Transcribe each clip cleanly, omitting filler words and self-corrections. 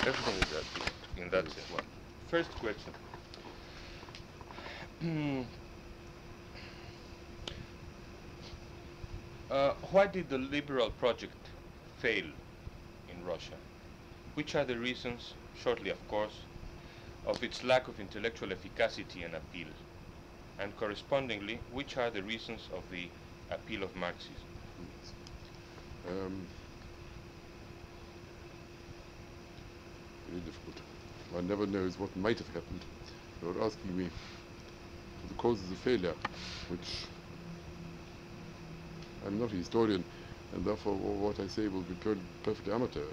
Everything is absolute in that sense. One. First question. Why did the liberal project fail in Russia? Which are the reasons, shortly of course, of its lack of intellectual efficacy and appeal? And correspondingly, which are the reasons of the appeal of Marxism? Very difficult. One never knows what might have happened. You're asking me for the causes of failure, which I'm not a historian, and therefore what I say will be perfectly amateur.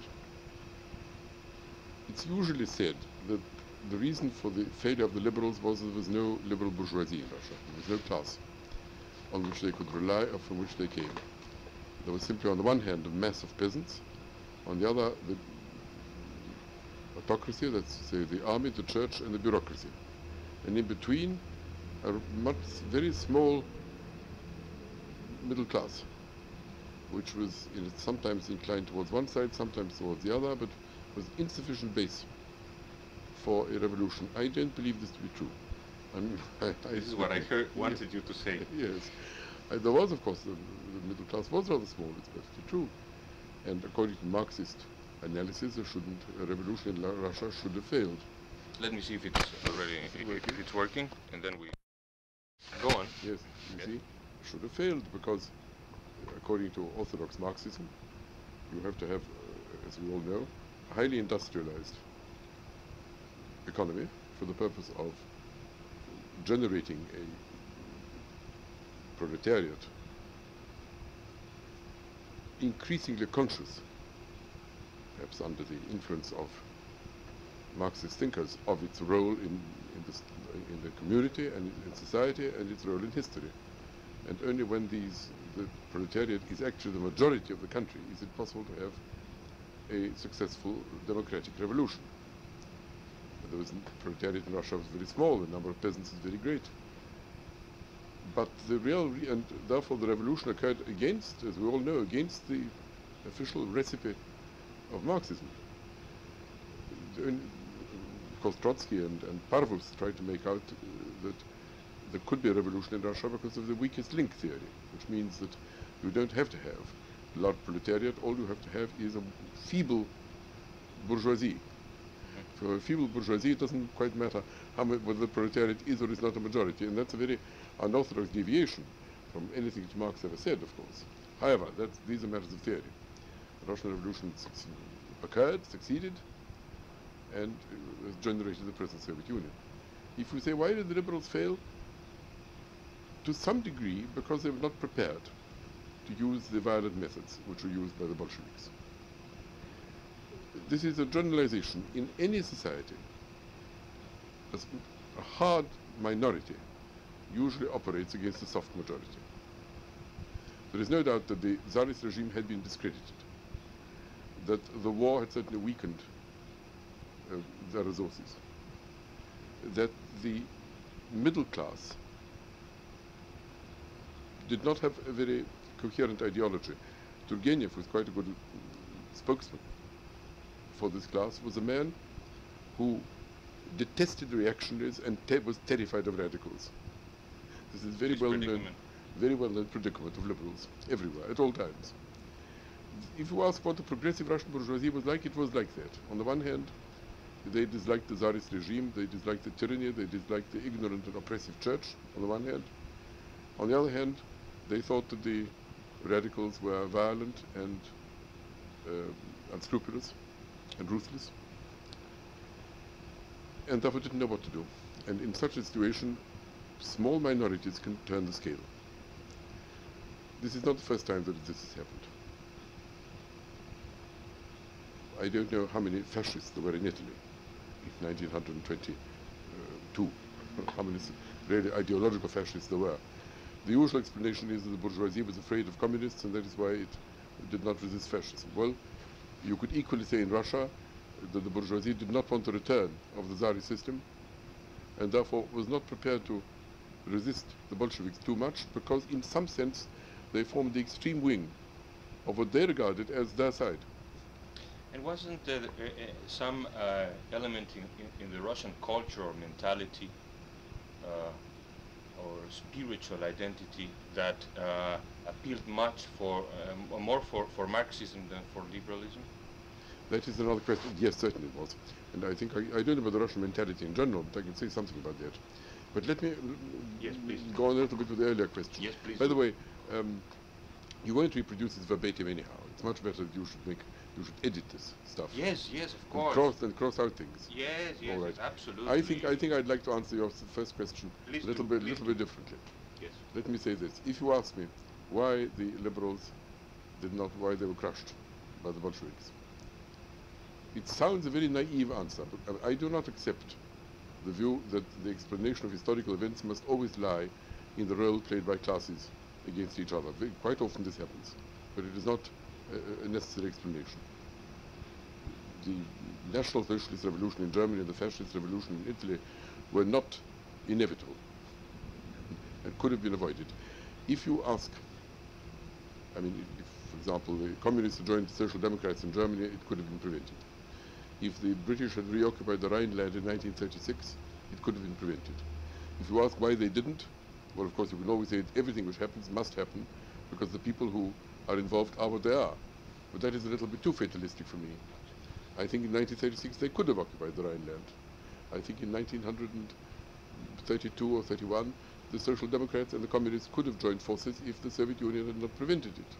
It's usually said that the reason for the failure of the liberals was there was no liberal bourgeoisie in Russia. There was no class on which they could rely or from which they came. There was simply, on the one hand, a mass of peasants, on the other, the autocracy, that's to say the army, the church, and the bureaucracy. And in between, a very small middle class, which was sometimes inclined towards one side, sometimes towards the other, but was insufficient base for a revolution. I don't believe this to be true. This is what I wanted you to say. Yes. There was, of course, the middle class was rather small, it's perfectly true. And according to Marxist analysis, a revolution in Russia should have failed. Let me see if it's already, if it's working, and then we go on. Yes, you see, should have failed because, according to orthodox Marxism, you have to have, as we all know, a highly industrialized economy for the purpose of generating a proletariat increasingly conscious, perhaps under the influence of Marxist thinkers, of its role in the community and in society and its role in history. And only when the proletariat is actually the majority of the country is it possible to have a successful democratic revolution. The proletariat in Russia was very small, the number of peasants is very great. But and therefore the revolution occurred against, as we all know, against the official recipe of Marxism. Of course, Trotsky and Parvus tried to make out that there could be a revolution in Russia because of the weakest link theory, which means that you don't have to have a large proletariat, all you have to have is a feeble bourgeoisie. For a feeble bourgeoisie, it doesn't quite matter whether the proletariat is or is not a majority, and that's a very unorthodox deviation from anything that Marx ever said, of course. However, these are matters of theory. The Russian Revolution succeeded, and generated the present Soviet Union. If you say, why did the liberals fail? To some degree, because they were not prepared to use the violent methods which were used by the Bolsheviks. This is a generalization. In any society, a hard minority usually operates against a soft majority. There is no doubt that the Tsarist regime had been discredited, that the war had certainly weakened their resources, that the middle class did not have a very coherent ideology. Turgenev was quite a good spokesman for this class, was a man who detested reactionaries and was terrified of radicals. This is very well known predicament of liberals everywhere, at all times. If you ask what the progressive Russian bourgeoisie was like, it was like that. On the one hand, they disliked the Tsarist regime, they disliked the tyranny, they disliked the ignorant and oppressive church, on the one hand. On the other hand, they thought that the radicals were violent and unscrupulous and ruthless, and therefore didn't know what to do. And in such a situation, small minorities can turn the scale. This is not the first time that this has happened. I don't know how many fascists there were in Italy in 1922, how many really ideological fascists there were. The usual explanation is that the bourgeoisie was afraid of communists and that is why it did not resist fascism. Well, you could equally say in Russia that the bourgeoisie did not want a return of the Tsarist system and therefore was not prepared to resist the Bolsheviks too much because in some sense they formed the extreme wing of what they regarded as their side. And wasn't there some element in the Russian culture or mentality or spiritual identity that appealed much more for Marxism than for liberalism? That is another question. Yes, certainly it was. And I think I don't know about the Russian mentality in general, but I can say something about that. But let me Yes, please. go on a little bit with the earlier question. Yes, please. By the way, you won't reproduce this verbatim anyhow. It's much better that you should edit this stuff. Yes, yes, of course. And cross out things. Yes, yes, All right. absolutely. I think I'd like to answer your first question Please a little do, bit differently. Yes. Let me say this: if you ask me why the liberals why they were crushed by the Bolsheviks, it sounds a very naive answer, but I do not accept the view that the explanation of historical events must always lie in the role played by classes against each other. Quite often this happens, but it is not a necessary explanation. The National Socialist Revolution in Germany and the Fascist Revolution in Italy were not inevitable and could have been avoided. If you ask, I mean, if, for example, the communists joined the Social Democrats in Germany, it could have been prevented. If the British had reoccupied the Rhineland in 1936, it could have been prevented. If you ask why they didn't, well, of course, you can always say everything which happens must happen because the people who are involved are what they are. But that is a little bit too fatalistic for me. I think in 1936 they could have occupied the Rhineland. I think in 1932 or 31, the Social Democrats and the Communists could have joined forces if the Soviet Union had not prevented it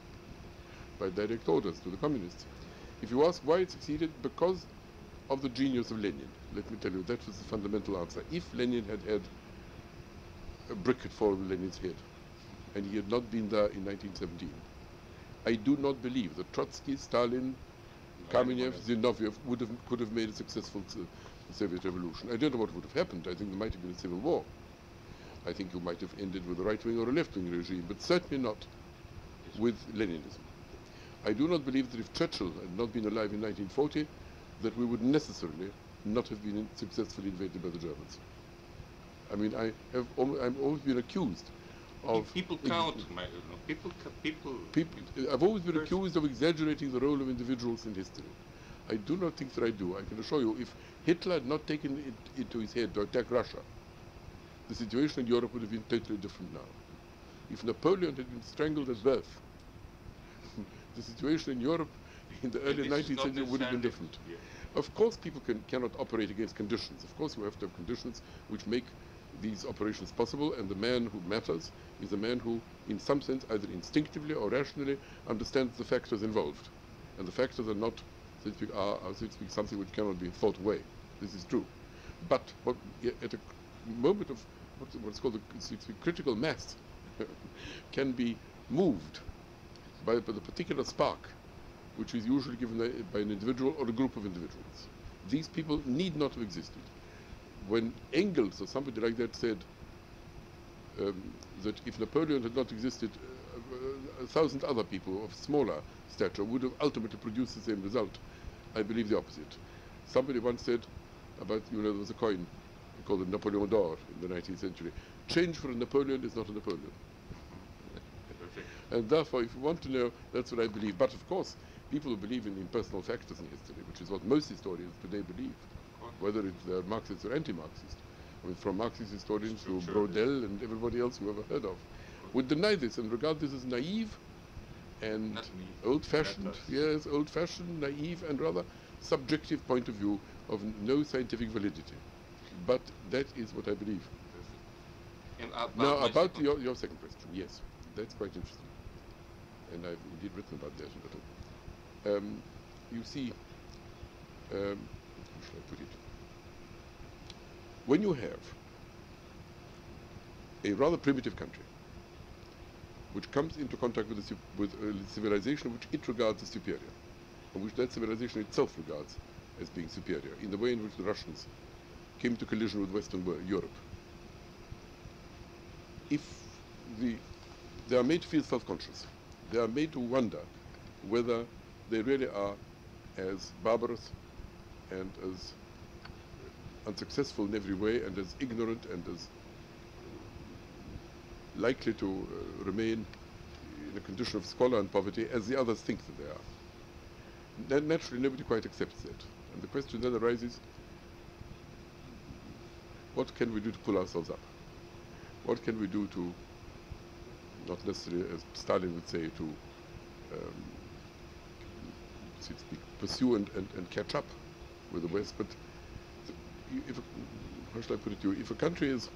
by direct orders to the Communists. If you ask why it succeeded, because of the genius of Lenin. Let me tell you, that was the fundamental answer. If Lenin had had a brick had fallen on Lenin's head, and he had not been there in 1917, I do not believe that Trotsky, Stalin, Kamenev, Zinoviev could have made a successful Soviet revolution. I don't know what would have happened. I think there might have been a civil war. I think you might have ended with a right-wing or a left-wing regime, but certainly not with Leninism. I do not believe that if Churchill had not been alive in 1940, that we would necessarily not have been successfully invaded by the Germans. I mean, I've always been accused of... People count, people... I've always been accused of exaggerating the role of individuals in history. I do not think that I do. I can assure you, if Hitler had not taken it into his head to attack Russia, the situation in Europe would have been totally different now. If Napoleon had been strangled at birth, the situation in Europe in the early 19th century would have been different. Yeah. Of course, people cannot operate against conditions. Of course, you have to have conditions which make these operations possible, and the man who matters is a man who, in some sense, either instinctively or rationally, understands the factors involved. And the factors are not, so to speak, something which cannot be thought away. This is true. But at a moment of what's called the critical mass can be moved by the particular spark, which is usually given by an individual or a group of individuals. These people need not have existed. When Engels or somebody like that said that if Napoleon had not existed, 1,000 other people of smaller stature would have ultimately produced the same result, I believe the opposite. Somebody once said about, there was a coin called the Napoleon d'Or in the 19th century. Change for a Napoleon is not a Napoleon. And therefore, if you want to know, that's what I believe. But of course, people who believe in impersonal factors in history, which is what most historians today believe, whether they're Marxist or anti-Marxist. I mean, from Marxist historians to Brodel and everybody else you ever heard of, would deny this and regard this as naive and old-fashioned, yes, old-fashioned, naive, and rather subjective point of view of no scientific validity. But that is what I believe. Now, about your second question, yes, that's quite interesting. And I've indeed written about that a little. You see, how shall I put it? When you have a rather primitive country which comes into contact with a civilization which it regards as superior, and which that civilization itself regards as being superior, in the way in which the Russians came to collision with Western Europe, if they are made to feel self-conscious, they are made to wonder whether they really are as barbarous and as unsuccessful in every way and as ignorant and as likely to remain in a condition of squalor and poverty as the others think that they are. then naturally nobody quite accepts that. And the question then arises, what can we do to pull ourselves up? What can we do to, not necessarily as Stalin would say, to so to speak, pursue and catch up with the West, but if, how shall I put it to you, if a country is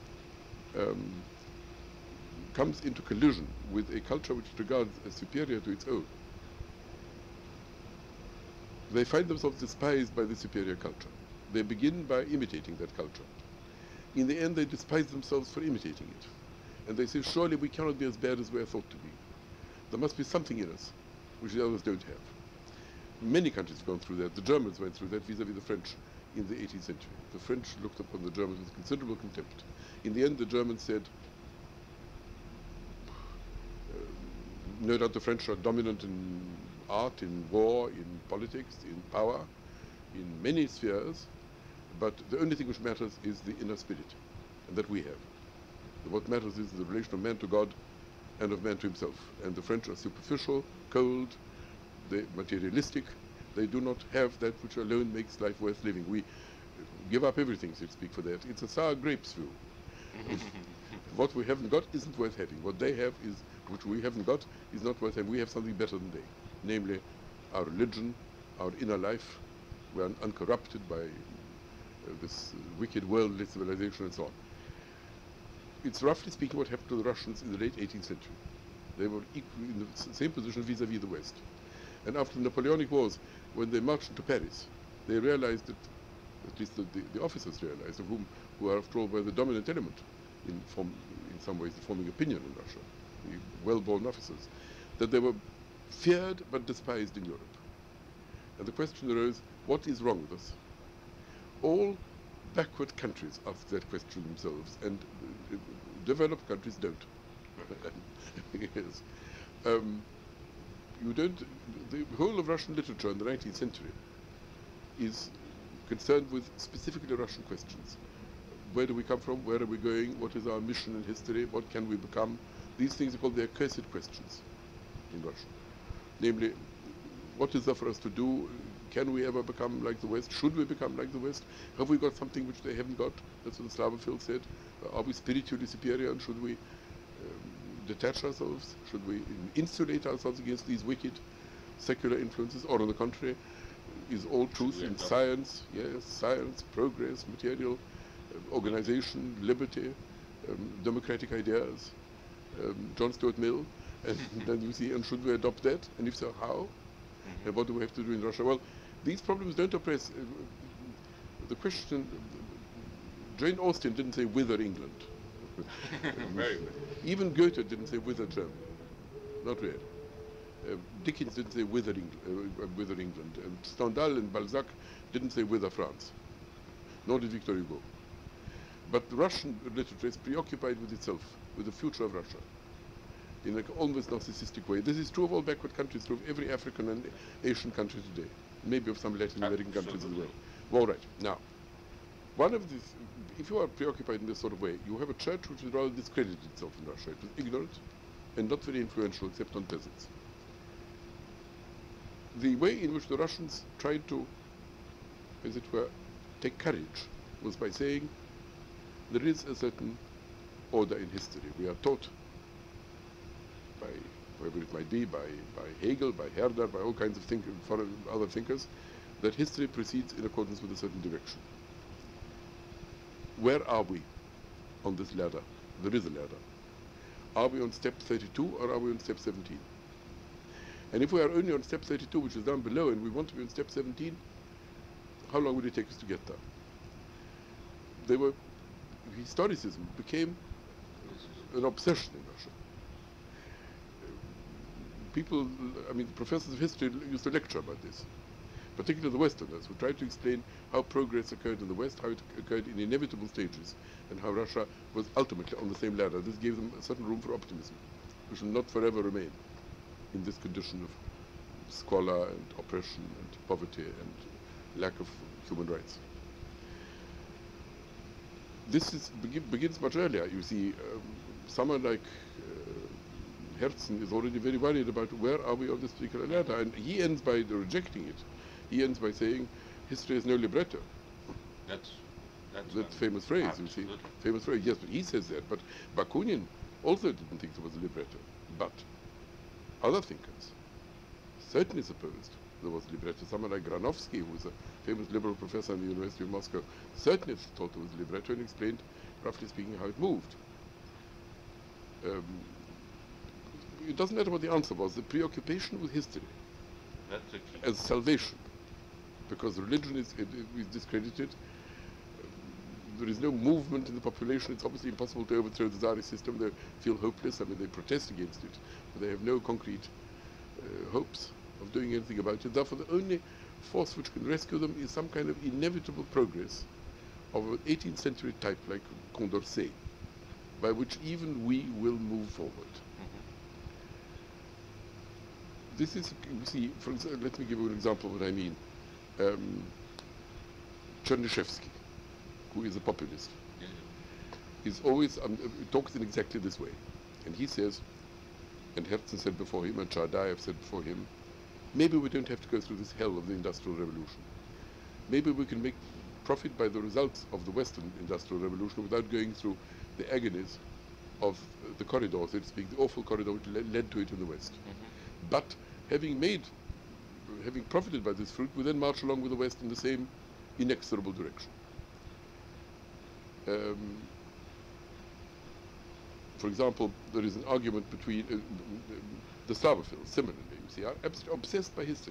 comes into collision with a culture which it regards as superior to its own, they find themselves despised by the superior culture. They begin by imitating that culture. In the end, they despise themselves for imitating it. And they say, surely we cannot be as bad as we are thought to be. There must be something in us which the others don't have. Many countries have gone through that. The Germans went through that vis-à-vis the French in the 18th century. The French looked upon the Germans with considerable contempt. In the end, the Germans said, no doubt the French are dominant in art, in war, in politics, in power, in many spheres, but the only thing which matters is the inner spirit, and that we have. What matters is the relation of man to God and of man to himself. And the French are superficial, cold, they're materialistic. They do not have that which alone makes life worth living. We give up everything, so to speak, for that. It's a sour grapes view. What we haven't got isn't worth having. What they have is, which we haven't got, is not worth having. We have something better than they, namely our religion, our inner life. We are uncorrupted by this wicked worldly civilization and so on. It's roughly speaking what happened to the Russians in the late 18th century. They were equally in the same position vis-à-vis the West. And after the Napoleonic Wars, when they marched to Paris, they realized that, at least the officers realized, of who are after all were the dominant element in some ways the forming opinion in Russia, the well-born officers, that they were feared but despised in Europe. And the question arose, what is wrong with us? All backward countries ask that question themselves, and developed countries don't. Yes. You don't. The whole of Russian literature in the 19th century is concerned with specifically Russian questions. Where do we come from? Where are we going? What is our mission in history? What can we become? These things are called the accursed questions in Russia. Namely, what is there for us to do? Can we ever become like the West? Should we become like the West? Have we got something which they haven't got? That's what the Slavophil said. Are we spiritually superior, and should we detach ourselves? Should we insulate ourselves against these wicked secular influences? Or on the contrary, is all truth in science? Yes, science, progress, material, organization, liberty, democratic ideas, John Stuart Mill, and then you see, and should we adopt that? And if so, how? And what do we have to do in Russia? Well, these problems don't oppress. The question, Jane Austen didn't say whither England. Very good. Even Goethe didn't say whither Germany. Not really. Dickens didn't say whither England. And Stendhal and Balzac didn't say whither France. Nor did Victor Hugo. But the Russian literature is preoccupied with itself, with the future of Russia, in an almost narcissistic way. This is true of all backward countries, true of every African and Asian country today, maybe of some Latin American countries as well. All right. Now, one of these, if you are preoccupied in this sort of way, you have a church which has rather discredited itself in Russia. It was ignorant and not very influential except on peasants. The way in which the Russians tried to, as it were, take courage was by saying there is a certain order in history. We are taught by whoever it might be, by Hegel, by Herder, by all kinds of other thinkers, that history proceeds in accordance with a certain direction. Where are we on this ladder? There is a ladder. Are we on step 32 or are we on step 17? And if we are only on step 32, which is down below, and we want to be on step 17, how long would it take us to get there? Historicism became an obsession in Russia. People, I mean, professors of history used to lecture about this, particularly the Westerners, who tried to explain how progress occurred in the West, how it occurred in inevitable stages, and how Russia was ultimately on the same ladder. This gave them a certain room for optimism. We shall not forever remain in this condition of squalor and oppression and poverty and lack of human rights. This begins much earlier. You see, someone like Herzen is already very worried about where are we on this particular ladder, and he ends by rejecting it. He ends by saying, history has no libretto. That's That famous phrase, you see. Famous phrase, yes, but he says that. But Bakunin also didn't think there was a libretto. But other thinkers certainly supposed there was a libretto. Someone like Granovsky, who was a famous liberal professor at the University of Moscow, certainly thought there was a libretto and explained, roughly speaking, how it moved. It doesn't matter what the answer was, the preoccupation with history as salvation, because religion is discredited. There is no movement in the population. It's obviously impossible to overthrow the Tsarist system. They feel hopeless. I mean, they protest against it, but they have no concrete hopes of doing anything about it. Therefore, the only force which can rescue them is some kind of inevitable progress of an 18th century type like Condorcet, by which even we will move forward. This is, you see, for example, let me give you an example of what I mean. Chernyshevsky, who is a populist, is always talks in exactly this way, and he says, and Herzen said before him, and Chadaev said before him, maybe we don't have to go through this hell of the Industrial Revolution. Maybe we can make profit by the results of the Western Industrial Revolution without going through the agonies of the corridor, so to speak, the awful corridor which led to it in the West. But having profited by this fruit, we then march along with the West in the same inexorable direction. For example, there is an argument between the Slavophiles, similarly, you see, are obsessed by history.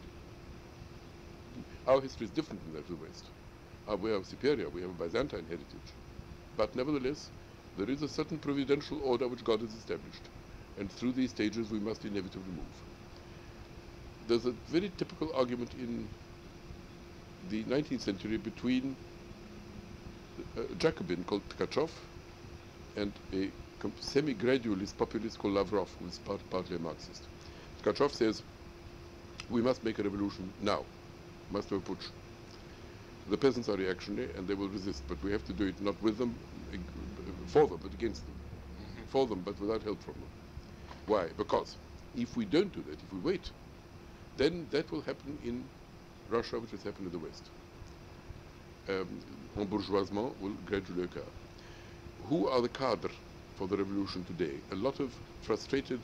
Our history is different from that of the West. We are superior, we have a Byzantine heritage. But nevertheless, there is a certain providential order which God has established. And through these stages we must inevitably move. There's a very typical argument in the 19th century between a Jacobin called Tkachov and a semi-gradualist populist called Lavrov, who is partly a Marxist. Tkachov says, we must make a revolution now, must have a putsch. The peasants are reactionary and they will resist, but we have to do it not with them, for them, but against them. For them, but without help from them. Why? Because if we don't do that, if we wait, then that will happen in Russia, which has happened in the West. Embourgeoisement will gradually occur. Who are the cadre for the revolution today? A lot of frustrated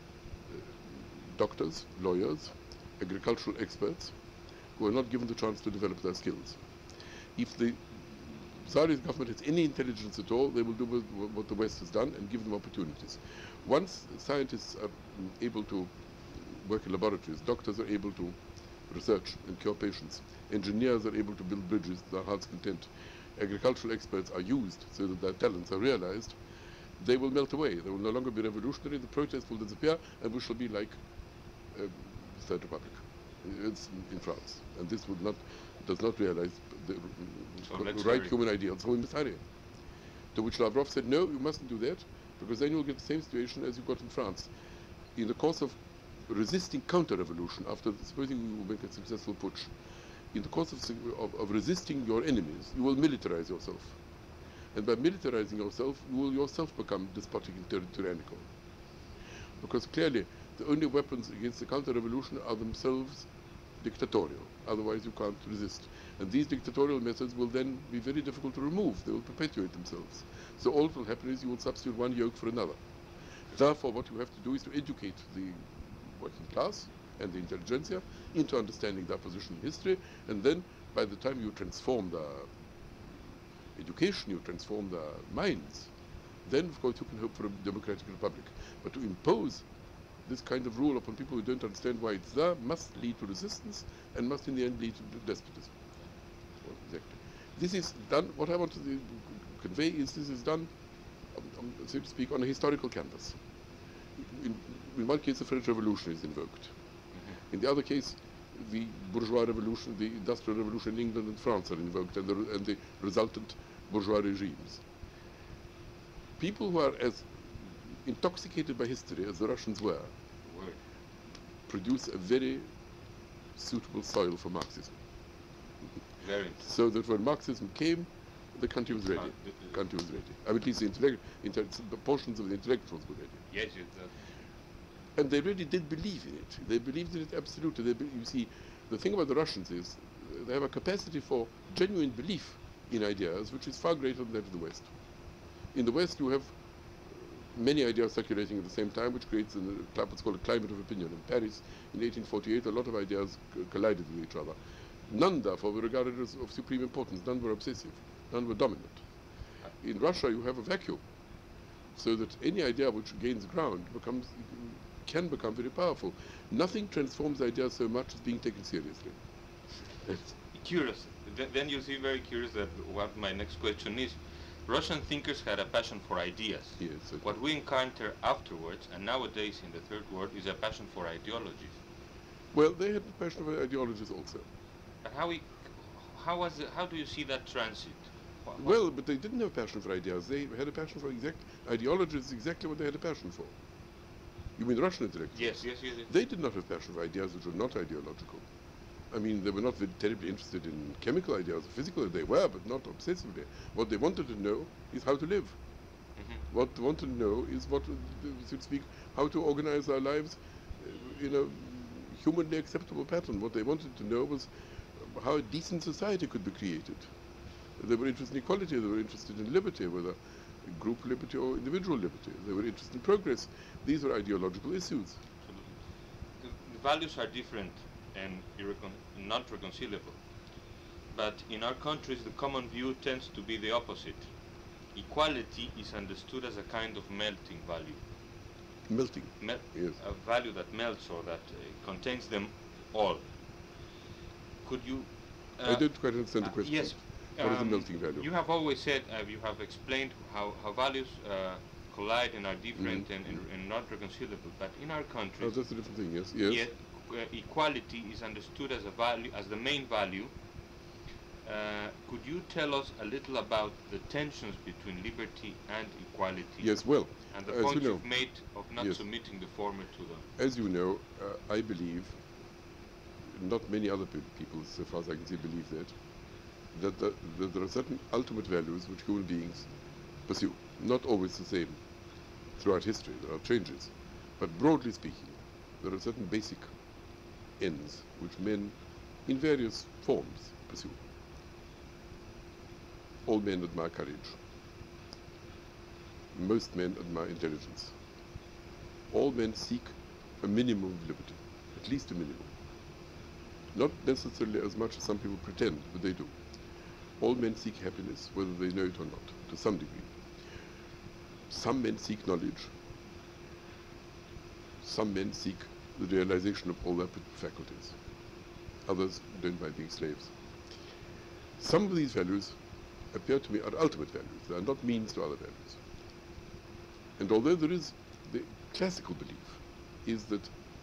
doctors, lawyers, agricultural experts, who are not given the chance to develop their skills. If the Tsarist government has any intelligence at all, they will do what the West has done and give them opportunities. Once scientists are able to work in laboratories, doctors are able to research and cure patients, engineers are able to build bridges to their heart's content, agricultural experts are used so that their talents are realized, they will melt away. They will no longer be revolutionary, the protests will disappear, and we shall be like the Third Republic. It's in France. And this does not realize the right human ideals. So we must hurry. To which Lavrov said, no, you mustn't do that, because then you'll get the same situation as you got in France. In the course of resisting counter-revolution, after supposing you will make a successful putsch, in the course of resisting your enemies, you will militarize yourself. And by militarizing yourself, you will yourself become despotic and tyrannical. Because clearly, the only weapons against the counter-revolution are themselves dictatorial. Otherwise, you can't resist. And these dictatorial methods will then be very difficult to remove. They will perpetuate themselves. So all that will happen is you will substitute one yoke for another. Therefore, what you have to do is to educate the working class and the intelligentsia into understanding their position in history, and then by the time you transform the education, you transform their minds, then of course you can hope for a democratic republic. But to impose this kind of rule upon people who don't understand why it's there must lead to resistance and must in the end lead to despotism. Well, exactly. This is done, what I want to convey is this is done, so to speak, on a historical canvas. In one case, the French Revolution is invoked. In the other case, the bourgeois revolution, the industrial revolution in England and France are invoked, and the resultant bourgeois regimes. People who are as intoxicated by history as the Russians were produce a very suitable soil for Marxism. Very. So that when Marxism came, the country was ready. I mean, at least the portions of the intellectuals were ready. Yes, And they really did believe in it. They believed in it absolutely. You see, the thing about the Russians is they have a capacity for genuine belief in ideas which is far greater than that of the West. In the West, you have many ideas circulating at the same time, which creates what's called a climate of opinion. In Paris, in 1848, a lot of ideas collided with each other. None, therefore, were regarded as of supreme importance. None were obsessive. None were dominant. In Russia, you have a vacuum, so that any idea which gains ground can become very powerful. Nothing transforms ideas so much as being taken seriously. Curious. Then you see very curious that what my next question is. Russian thinkers had a passion for ideas. Yes, what we encounter afterwards, and nowadays in the Third World, is a passion for ideologies. Well, they had a passion for ideologies also. But how do you see that transit? Well, but they didn't have a passion for ideas. They had a passion for ideologies, exactly what they had a passion for. You mean Russian intellectuals? Yes. They did not have passion for ideas which were not ideological. I mean, they were not very terribly interested in chemical ideas or physical. They were, but not obsessively. What they wanted to know is how to live. Mm-hmm. What they wanted to know is what, so to speak, how to organize our lives in a humanly acceptable pattern. What they wanted to know was how a decent society could be created. They were interested in equality. They were interested in liberty, whether group liberty or individual liberty. They were interested in progress. These were ideological issues. The values are different and not reconcilable. But in our countries, the common view tends to be the opposite. Equality is understood as a kind of melting value. Melting? Yes. A value that melts or that contains them all. Could you... I don't quite understand the question. Yes. What is the melting value? You have always said, you have explained how values collide and are different and not reconcilable. But in our countries... Oh, that's a different thing, yes. Yes. Equality is understood as a value, as the main value. Could you tell us a little about the tensions between liberty and equality? Yes, well, and the point you've made of not submitting the former to them. As you know, I believe, not many other people, so far as I can see, believe that there are certain ultimate values which human beings pursue. Not always the same throughout history. There are changes, but broadly speaking, there are certain basic ends which men in various forms pursue. All men admire courage. Most men admire intelligence. All men seek a minimum of liberty, at least a minimum. Not necessarily as much as some people pretend, but they do. All men seek happiness, whether they know it or not, to some degree. Some men seek knowledge. Some men seek the realization of all their faculties. Others don't mind being slaves. Some of these values appear to me are ultimate values. They are not means to other values. And although there is the classical belief is that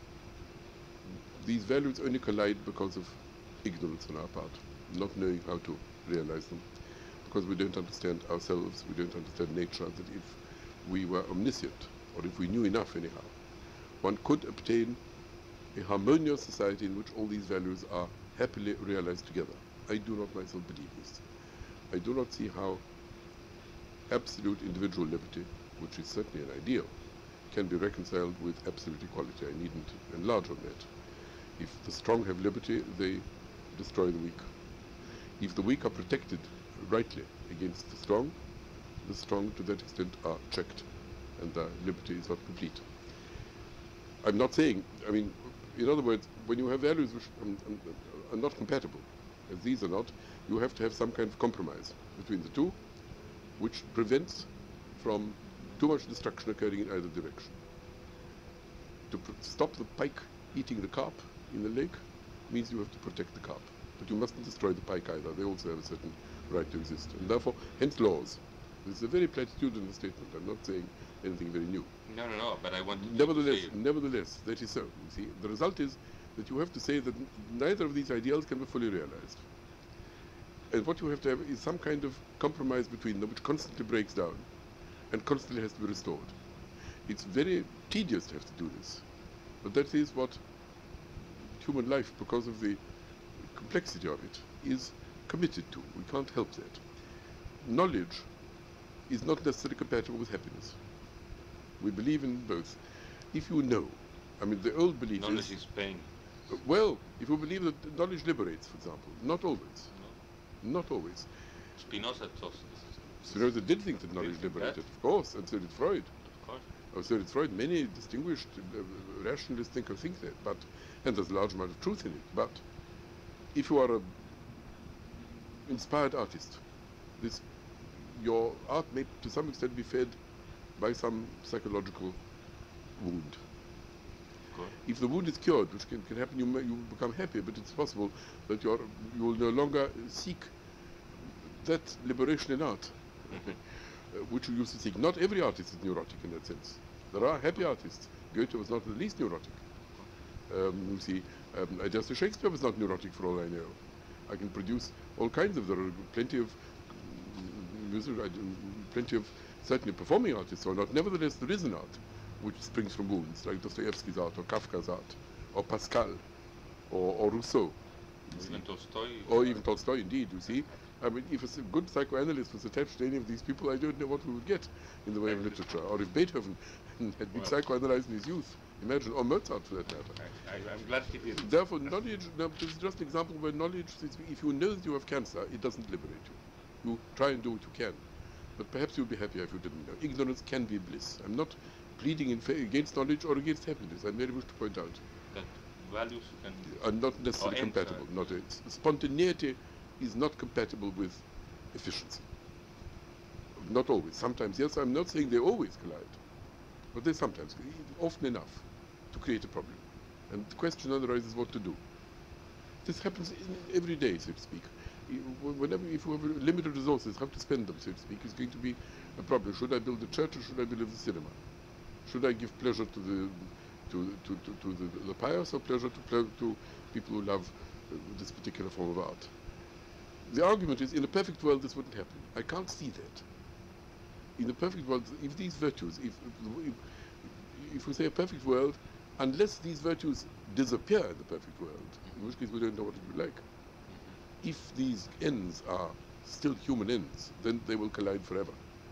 these values only collide because of ignorance on our part, not knowing how to realize them, because we don't understand ourselves, we don't understand nature, that if we were omniscient, or if we knew enough anyhow, one could obtain a harmonious society in which all these values are happily realized together. I do not myself believe this. I do not see how absolute individual liberty, which is certainly an ideal, can be reconciled with absolute equality. I needn't enlarge on that. If the strong have liberty, they destroy the weak. If the weak are protected rightly against the strong to that extent are checked, and their liberty is not complete. I'm not saying, I mean, in other words, when you have values which are not compatible, as these are not, you have to have some kind of compromise between the two, which prevents from too much destruction occurring in either direction. To stop the pike eating the carp in the lake means you have to protect the carp. But you mustn't destroy the pike either. They also have a certain right to exist. And therefore, hence laws. This is a very platitudinous statement. I'm not saying anything very new. No, but I want to Nevertheless, that is so. You see, the result is that you have to say that neither of these ideals can be fully realized. And what you have to have is some kind of compromise between them, which constantly breaks down and constantly has to be restored. It's very tedious to have to do this. But that is what human life, because of the complexity of it, is committed to. We can't help that. Knowledge is not necessarily compatible with happiness. We believe in both. If you know, I mean, the old belief Knowledge is pain. well, if you believe that knowledge liberates, for example, not always. No. Not always. Spinoza thought this. Spinoza did think that knowledge liberated, of course, and so did Freud. Of course. So did Freud. Many distinguished rationalist thinkers think that, and there's a large amount of truth in it. But if you are an inspired artist, your art may to some extent be fed by some psychological wound. Okay. If the wound is cured, which can happen, you become happy, but it's possible that you will no longer seek that liberation in art, which you used to seek. Not every artist is neurotic in that sense. There are happy artists. Goethe was not the least neurotic. You see, just Shakespeare was not neurotic for all I know. I can produce all kinds of, there are plenty of music, plenty of certainly performing artists or not. Nevertheless, there is an art which springs from wounds, like Dostoevsky's art or Kafka's art or Pascal or Rousseau. Even Tolstoy. Or even Tolstoy, indeed, you see. I mean, if a good psychoanalyst was attached to any of these people, I don't know what we would get in the way of literature. Or if Beethoven had been psychoanalyzed in his youth, imagine, or Mozart for that matter. I'm glad he did. Therefore, knowledge, this is just an example where knowledge, if you know that you have cancer, it doesn't liberate you. You try and do what you can. But perhaps you'll be happier if you didn't know. Ignorance can be bliss. I'm not pleading against knowledge or against happiness. I very wish to point out. That values are not necessarily compatible. Spontaneity is not compatible with efficiency. Not always. Sometimes, yes, I'm not saying they always collide. But they sometimes, often enough, to create a problem. And the question then arises what to do. This happens every day, so to speak. Whenever, if you have limited resources, how to spend them, so to speak, is going to be a problem. Should I build a church or should I build a cinema? Should I give pleasure to the pious or pleasure to people who love this particular form of art? The argument is, in a perfect world, this wouldn't happen. I can't see that. In a perfect world, if these virtues, if we say a perfect world, unless these virtues disappear in the perfect world, in which case we don't know what it would be like. If these ends are still human ends, then they will collide forever.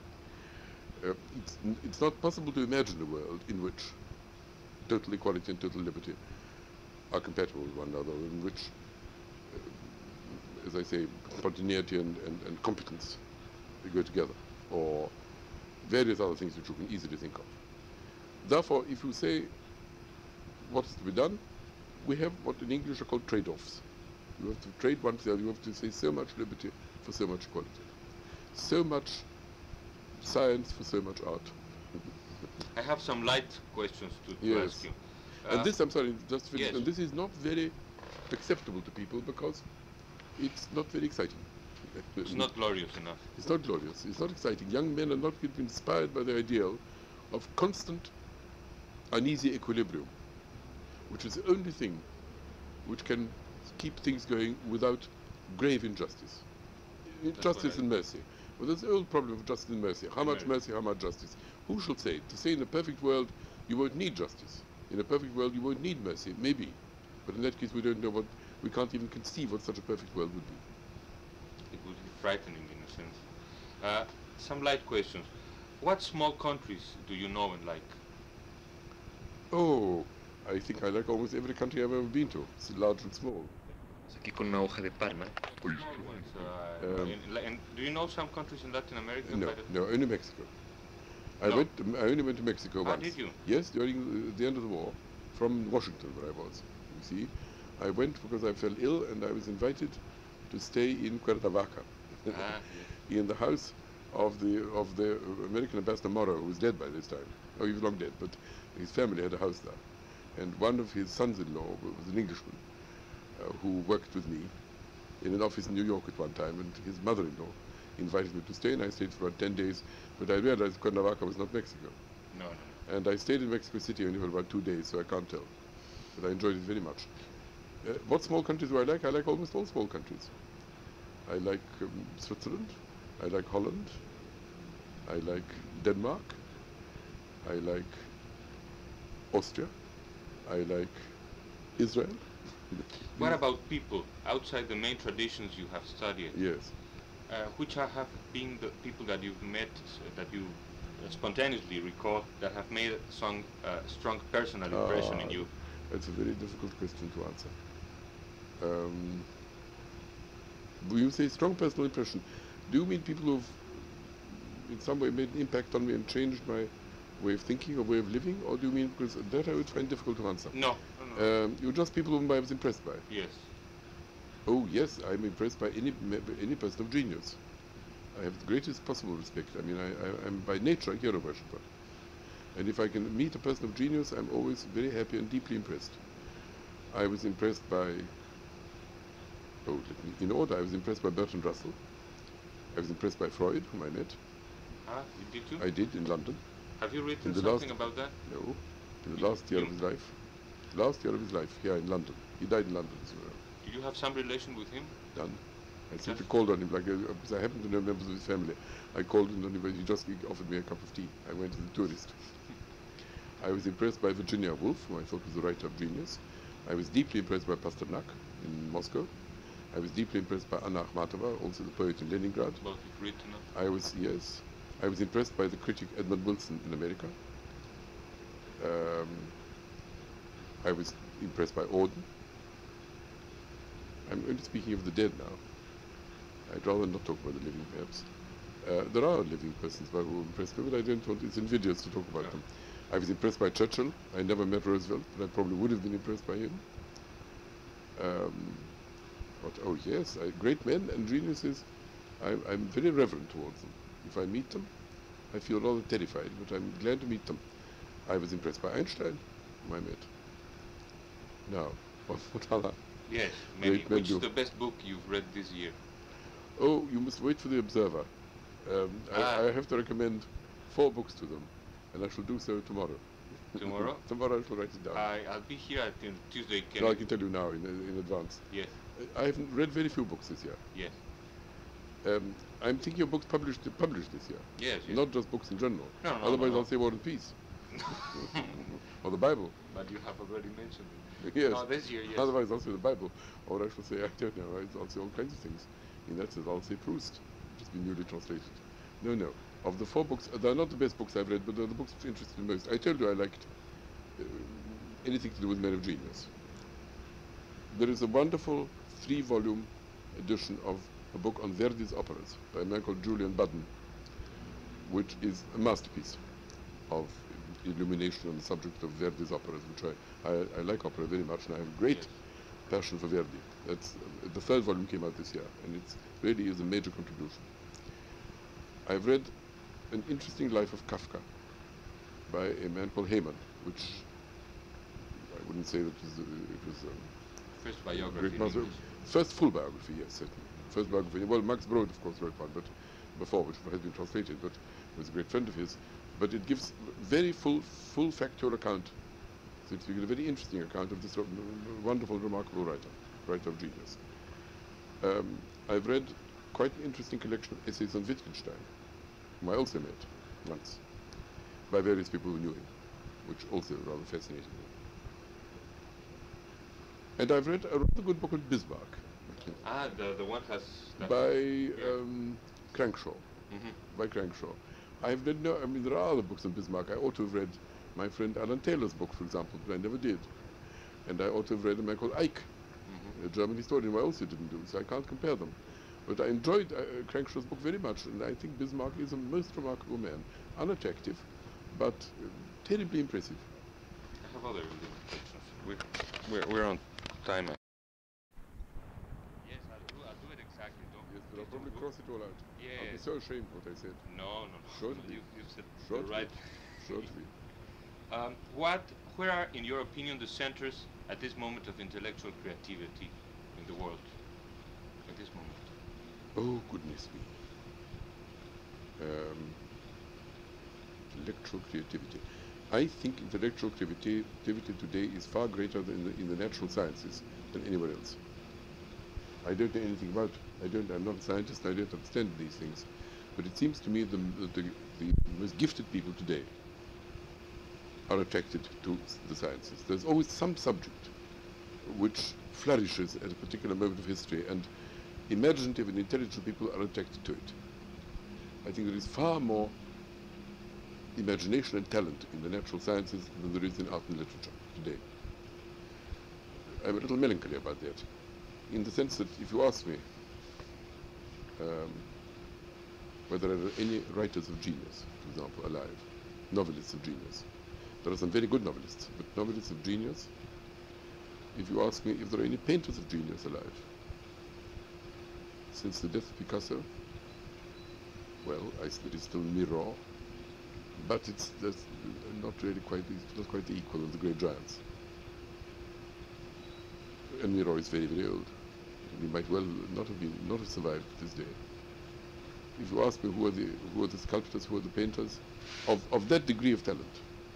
It's not possible to imagine a world in which total equality and total liberty are compatible with one another, in which, as I say, spontaneity and competence go together, or various other things which you can easily think of. Therefore, if you say what is to be done, we have what in English are called trade-offs. You have to trade one to the other. You have to say so much liberty for so much equality, so much science for so much art. I have some light questions to Yes. ask you. And this, I'm sorry, just finish. Yes. And this is not very acceptable to people because it's not very exciting. It's not glorious enough. It's not glorious. It's not exciting. Young men are not inspired by the ideal of constant, uneasy equilibrium, which is the only thing which can keep things going without grave injustice. Justice and mercy. Well, there's the old problem of justice and mercy. How much mercy, how much justice? Who shall say? To say in a perfect world, you won't need justice. In a perfect world, you won't need mercy. Maybe. But in that case, we don't know what, we can't even conceive what such a perfect world would be. It would be frightening in a sense. Some light questions. What small countries do you know and like? Oh, I think I like almost every country I've ever been to, large and small. Aquí con una hoja de palma. And do you know some countries in Latin America? No, only Mexico. I only went to Mexico once. Did you? Yes, during the end of the war, from Washington, where I was. You see, I went because I fell ill, and I was invited to stay in Cuernavaca, in the house of the American ambassador Morrow, who was dead by this time. Oh, he was long dead, but his family had a house there, and one of his sons-in-law was an Englishman who worked with me in an office in New York at one time, and his mother-in-law invited me to stay, and I stayed for about 10 days, but I realized Cuernavaca was not Mexico. No. And I stayed in Mexico City only for about 2 days, so I can't tell. But I enjoyed it very much. What small countries do I like? I like almost all small countries. I like Switzerland. I like Holland. I like Denmark. I like Austria. I like Israel. What about people outside the main traditions you have studied? Yes. Which have been the people that you've met, that you spontaneously recall that have made a strong personal impression in you? That's a very difficult question to answer. When you say strong personal impression, do you mean people who've in some way made an impact on me and changed my way of thinking or way of living, or do you mean, because that I would find difficult to answer? No. You're just people whom I was impressed by. Yes. Oh yes, I'm impressed by any person of genius. I have the greatest possible respect. I mean, I'm by nature a hero worshipper. And if I can meet a person of genius, I'm always very happy and deeply impressed. I was impressed by, in order, I was impressed by Bertrand Russell. I was impressed by Freud, whom I met. Ah, you did too? I did, in London. Have you written something about that? No, in the last year of his life. Last year of his life, here in London. He died in London. So, Do you have some relation with him? none. I simply called on him, because I happen to know members of his family. I called him on him, he just offered me a cup of tea. I went as a tourist. I was impressed by Virginia Woolf, who I thought was a writer of genius. I was deeply impressed by Pasternak in Moscow. I was deeply impressed by Anna Akhmatova, also the poet in Leningrad. Both you've written of? I was impressed by the critic Edmund Wilson in America. I was impressed by Auden. I'm only speaking of the dead now. I'd rather not talk about the living, perhaps. There are living persons by who impressed me, but I don't want, it's invidious to talk about them. I was impressed by Churchill. I never met Roosevelt, but I probably would have been impressed by him. Oh yes, great men and geniuses, I'm very reverent towards them. If I meet them, I feel rather terrified, but I'm glad to meet them. I was impressed by Einstein, whom I met. Now, what other? Yes, maybe. Which is the best book you've read this year? Oh, you must wait for The Observer. I have to recommend 4 books to them, and I shall do so tomorrow. Tomorrow? Tomorrow I shall write it down. I'll be here until Tuesday. No, I can tell you now in advance. Yes. I haven't read very few books this year. Yes. I'm thinking of books published this year. Yes. Not just books in general. No, Otherwise I'll say War and Peace. Or the Bible. But you have already mentioned it. Yes. No, this year, yes. Otherwise I'll say the Bible. Or I shall say, I don't know, I'll say all kinds of things. In that sense, I'll say Proust, which has been newly translated. No. Of the 4 books, they're not the best books I've read, but they're the books which interested me most. I told you I liked anything to do with men of genius. There is a wonderful 3-volume edition of a book on Verdi's operas by a man called Julian Budden, which is a masterpiece of illumination on the subject of Verdi's operas, which I like opera very much, and I have a great passion for Verdi. That's the 3rd volume came out this year, and it really is a major contribution. I've read An Interesting Life of Kafka by a man called Heyman, which I wouldn't say that it was first biography. First full biography, yes, certainly. First biography. Well, Max Brod, of course, wrote one, but before, which has been translated, but was a great friend of his. But it gives very full factual account. So it's a very interesting account of this wonderful, remarkable writer of genius. I've read quite an interesting collection of essays on Wittgenstein, whom I also met once, by various people who knew him, which also rather fascinated me. And I've read a rather good book on Bismarck. The one has... By Crankshaw. By Crankshaw. I've read there are other books on Bismarck. I ought to have read my friend Alan Taylor's book, for example, but I never did. And I ought to have read a man called Eick, a German historian, who I also didn't do, so I can't compare them. But I enjoyed Crankshaw's book very much, and I think Bismarck is a most remarkable man. Unattractive, but terribly impressive. I have other limitations. We're on time. Yes, I'll do it exactly. Yes, but I'll probably cross it all out. Yeah. I'll be so ashamed of what I said. No. Sure to be. You've said Sure the to right. Sure to be. Where are, in your opinion, the centers at this moment of intellectual creativity in the world? At this moment. Oh, goodness me. Intellectual creativity. I think intellectual creativity today is far greater than in the natural sciences than anywhere else. I don't know anything about it. I'm not a scientist, and I don't understand these things. But it seems to me the most gifted people today are attracted to the sciences. There's always some subject which flourishes at a particular moment of history, and imaginative and intelligent people are attracted to it. I think there is far more imagination and talent in the natural sciences than there is in art and literature today. I'm a little melancholy about that, in the sense that if you ask me whether there are any writers of genius, for example, alive, novelists of genius, there are some very good novelists, but novelists of genius, if you ask me if there are any painters of genius alive, since the death of Picasso, well, there is still Miro, but that's not really quite, it's not quite the equal of the great giants. And Miro is very, very old. He might well not have survived this day. If you ask me who are the sculptors, who are the painters of that degree of talent,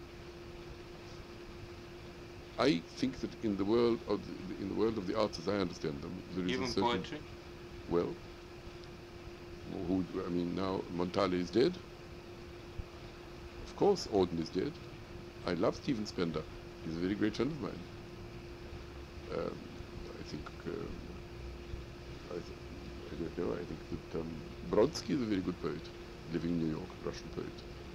I think that in the world of the arts as I understand them, there is Even a certain poetry? well. Now Montale is dead. Of course, Auden is dead. I love Stephen Spender. He's a very great friend of mine. I think I don't know. I think that Brodsky is a very good poet, living in New York, Russian poet.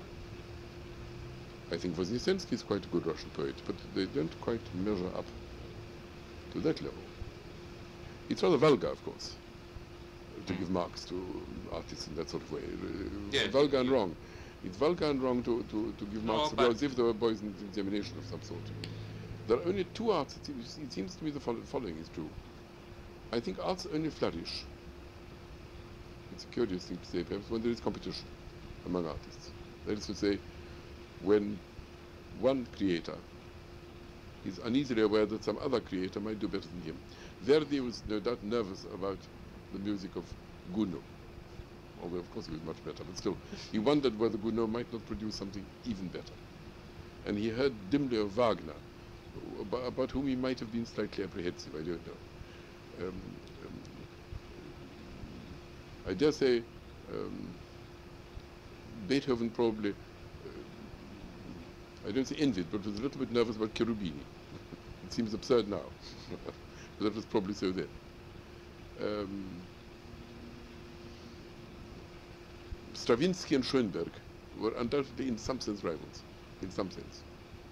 I think Voznesensky is quite a good Russian poet, but they don't quite measure up to that level. It's rather vulgar, of course, to give marks to artists in that sort of way. Yes, Vulgar and wrong. It's vulgar and wrong to give No, marks to but- as if they were boys in examination of some sort. There are only two arts. It seems to me the following is true. I think arts only flourish. It's a curious thing to say, perhaps, when there is competition among artists. That is to say, when one creator is uneasily aware that some other creator might do better than him. Verdi was no doubt nervous about the music of Gounod, although of course he was much better, but still, he wondered whether Gounod might not produce something even better. And he heard dimly of Wagner, about whom he might have been slightly apprehensive, I don't know. I dare say Beethoven probably, I don't say envied, but was a little bit nervous about Cherubini. It seems absurd now, but that was probably so then. Stravinsky and Schoenberg were undoubtedly in some sense rivals, in some sense.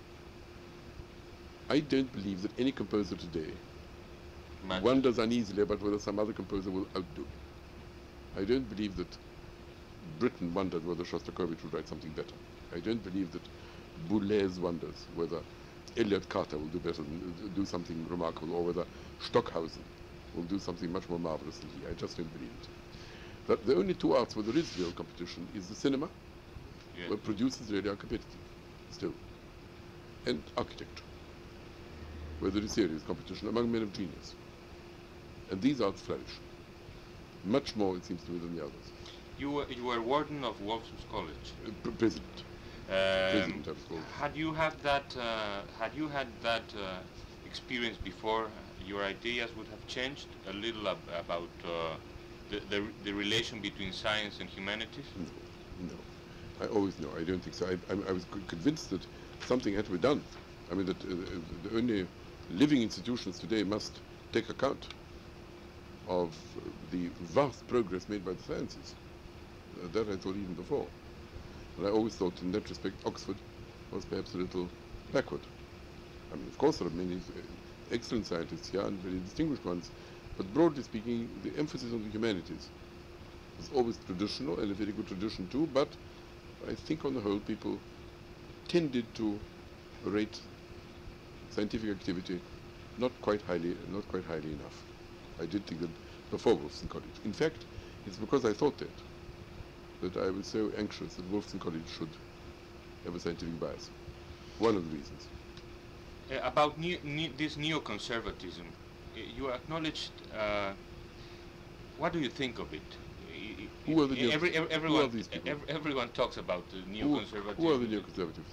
I don't believe that any composer today Matches. wonders uneasily about whether some other composer will outdo. I don't believe that Britain wondered whether Shostakovich would write something better. I don't believe that Boulez wonders whether Elliot Carter will do better, do something remarkable, or whether Stockhausen will do something much more marvelous than he. I just don't believe it. That the only two arts where there is real competition is the cinema, Yes. where producers really are competitive, still, and architecture, where there is serious competition among men of genius. And these arts flourish. Much more, it seems to me, than the others. You were warden of Wolfson's College. President. President, I was called. Had you had that experience before, your ideas would have changed a little about the relation between science and humanities? No. I always know. I don't think so. I was convinced that something had to be done. I mean, that the only living institutions today must take account of the vast progress made by the sciences. That I thought even before. And I always thought, in that respect, Oxford was perhaps a little backward. I mean, of course, there are many excellent scientists here and very distinguished ones, but broadly speaking, the emphasis on the humanities was always traditional, and a very good tradition too, but I think on the whole people tended to rate scientific activity not quite highly enough. I did think that before Wolfson College. In fact, it's because I thought that I was so anxious that Wolfson College should have a scientific bias. One of the reasons. About this neoconservatism, you acknowledged. What do you think of it? Who are the everyone, who are these people? Everyone talks about the neoconservatism. Who are the neoconservatives?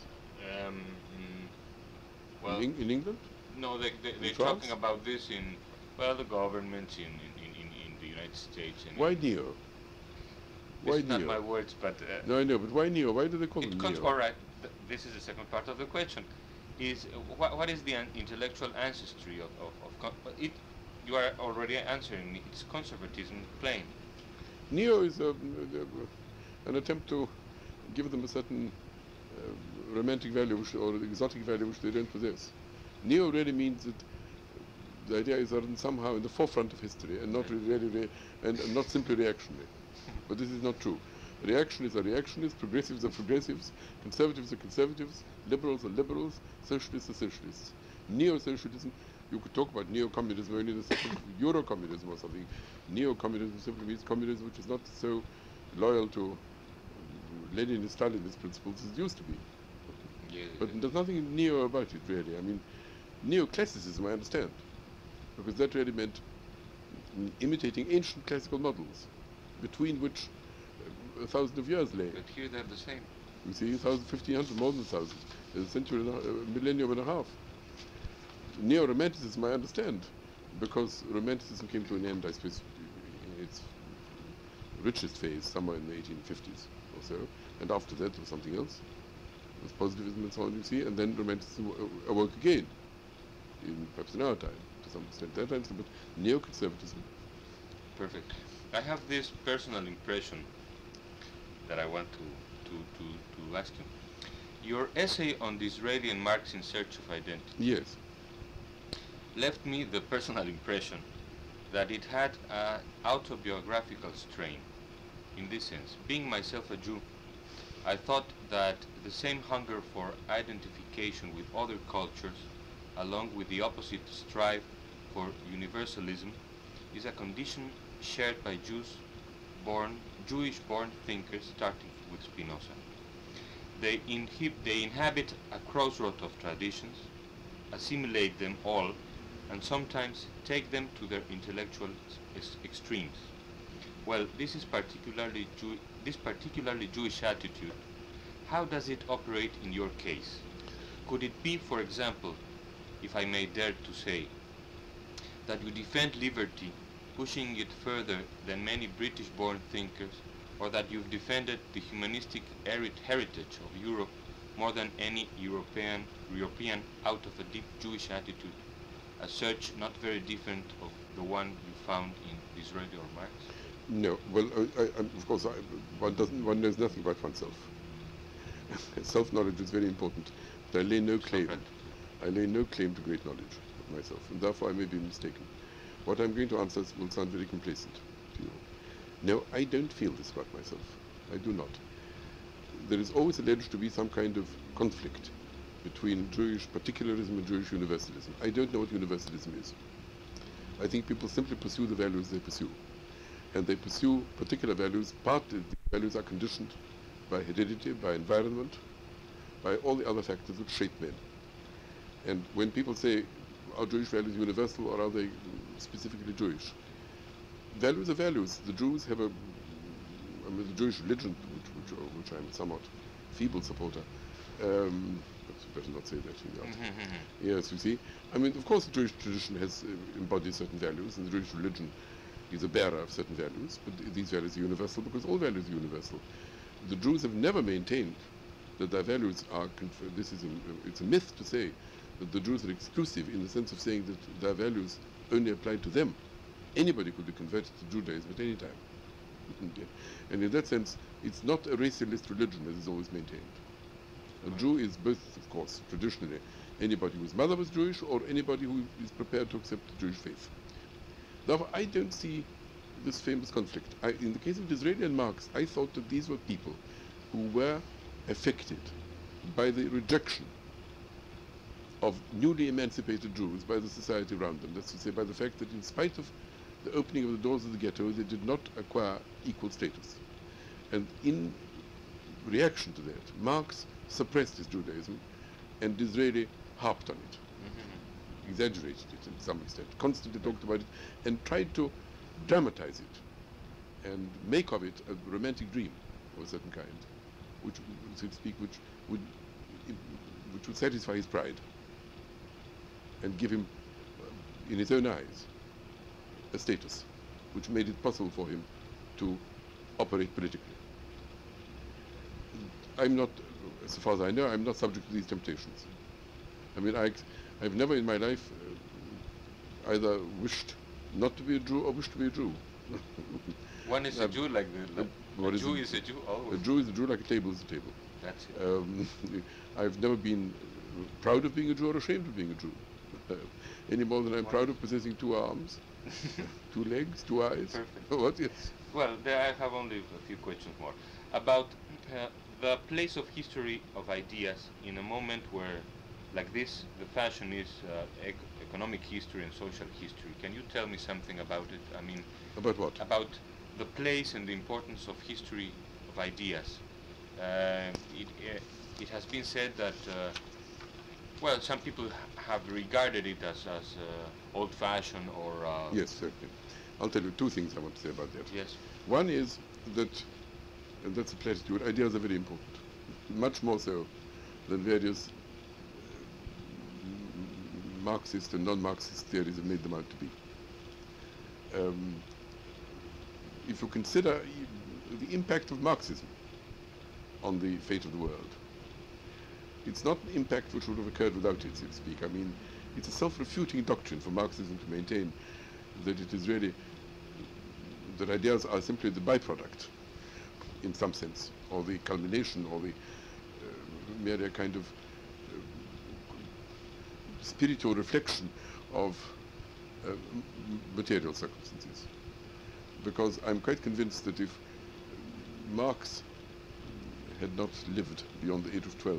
Well, In England? no, they're France? talking about this in the governments in the United States. And Why neo? Why it's not neo? my words, but No, I know, but why neo? Why do they call them neo? all right. This is the second part of the question. Is what is the intellectual ancestry of it? You are already answering me. It's conservatism plain. Neo is an attempt to give them a certain romantic value or exotic value which they don't possess. Neo really means that the idea is that somehow in the forefront of history and not really and not simply reactionary. But this is not true. Reactionists are reactionists, progressives are progressives, conservatives are conservatives, liberals are liberals, socialists are socialists. Neo-socialism, you could talk about neo-communism only in the sense of Euro-communism or something. Neo-communism simply means communism which is not so loyal to Leninist, Stalinist principles as it used to be. Yeah. But there's nothing neo about it, really. I mean, neo-classicism, I understand, because that really meant imitating ancient classical models, between which 1,000 of years lay. But here they're the same. You see, 1,500, more than 1,000, a century and a millennium and a half. Neo-romanticism, I understand, because romanticism came to an end, I suppose, in its richest phase, somewhere in the 1850s or so, and after that there was something else. There was positivism and so on, you see, and then romanticism awoke again, perhaps in our time, to some extent. That time, but neoconservatism. Perfect. I have this personal impression that I want to ask you. Your essay on the Israeli and Marx in Search of Identity Yes. left me the personal impression that it had an autobiographical strain. In this sense, being myself a Jew, I thought that the same hunger for identification with other cultures, along with the opposite strive for universalism, is a condition shared by Jewish-born thinkers, starting with Spinoza. They inhabit a crossroad of traditions, assimilate them all, and sometimes take them to their intellectual extremes. Well, this particularly Jewish attitude, how does it operate in your case? Could it be, for example, if I may dare to say, that you defend liberty, pushing it further than many British-born thinkers, or that you've defended the humanistic heritage of Europe more than any European out of a deep Jewish attitude, a search not very different of the one you found in Disraeli or Marx? No. Well, of course, one knows nothing about oneself. Self-knowledge is very important, but I lay no claim. I lay no claim to great knowledge of myself, and therefore I may be mistaken. What I'm going to answer will sound very complacent to you. No, I don't feel this about myself. I do not. There is always alleged to be some kind of conflict between Jewish particularism and Jewish universalism. I don't know what universalism is. I think people simply pursue the values they pursue. And they pursue particular values. Partly the values are conditioned by heredity, by environment, by all the other factors which shape men. And when people say, are Jewish values universal or are they specifically Jewish? Values are values. The Jews have the Jewish religion, which I'm somewhat feeble supporter. Better not say that. Yes, you see. I mean, of course, the Jewish tradition has embodies certain values, and the Jewish religion is a bearer of certain values, but these values are universal because all values are universal. The Jews have never maintained that their values are, it's a myth to say that the Jews are exclusive in the sense of saying that their values only apply to them. Anybody could be converted to Judaism at any time. And in that sense, it's not a racialist religion as is always maintained. A Jew is both, of course, traditionally, anybody whose mother was Jewish or anybody who is prepared to accept the Jewish faith. Therefore, I don't see this famous conflict. In the case of Disraeli and Marx, I thought that these were people who were affected by the rejection of newly emancipated Jews by the society around them. That's to say, by the fact that in spite of the opening of the doors of the ghetto, they did not acquire equal status. And in reaction to that, Marx suppressed his Judaism, and Disraeli harped on it, exaggerated it to some extent, constantly talked about it, and tried to dramatize it and make of it a romantic dream of a certain kind, which, so to speak, which would satisfy his pride and give him, in his own eyes, a status which made it possible for him to operate politically. I'm not, so far as I know, I'm not subject to these temptations. I mean, I've never in my life either wished not to be a Jew or wished to be a Jew. One is a Jew like What A is Jew it? is a Jew A always. Jew is a Jew, like a table is a table. That's it. I've never been proud of being a Jew or ashamed of being a Jew. Any more than I'm Why? proud of possessing 2 arms, 2 legs, 2 eyes. Perfect. What? Yes. Well, there I have only a few questions more about the place of history of ideas in a moment where, like this, the fashion is economic history and social history. Can you tell me something about it? I mean, About what? about the place and the importance of history of ideas. It has been said that well, some people have regarded it as old-fashioned or Yes, certainly. I'll tell you 2 things I want to say about that. yes. One is that, and that's a platitude, ideas are very important, much more so than various Marxist and non-Marxist theories have made them out to be. If you consider the impact of Marxism on the fate of the world, it's not an impact which would have occurred without it, so to speak. I mean, it's a self-refuting doctrine for Marxism to maintain that it is really, that ideas are simply the byproduct, in some sense, or the culmination, or the mere kind of spiritual reflection of material circumstances. Because I'm quite convinced that if Marx had not lived beyond the age of 12,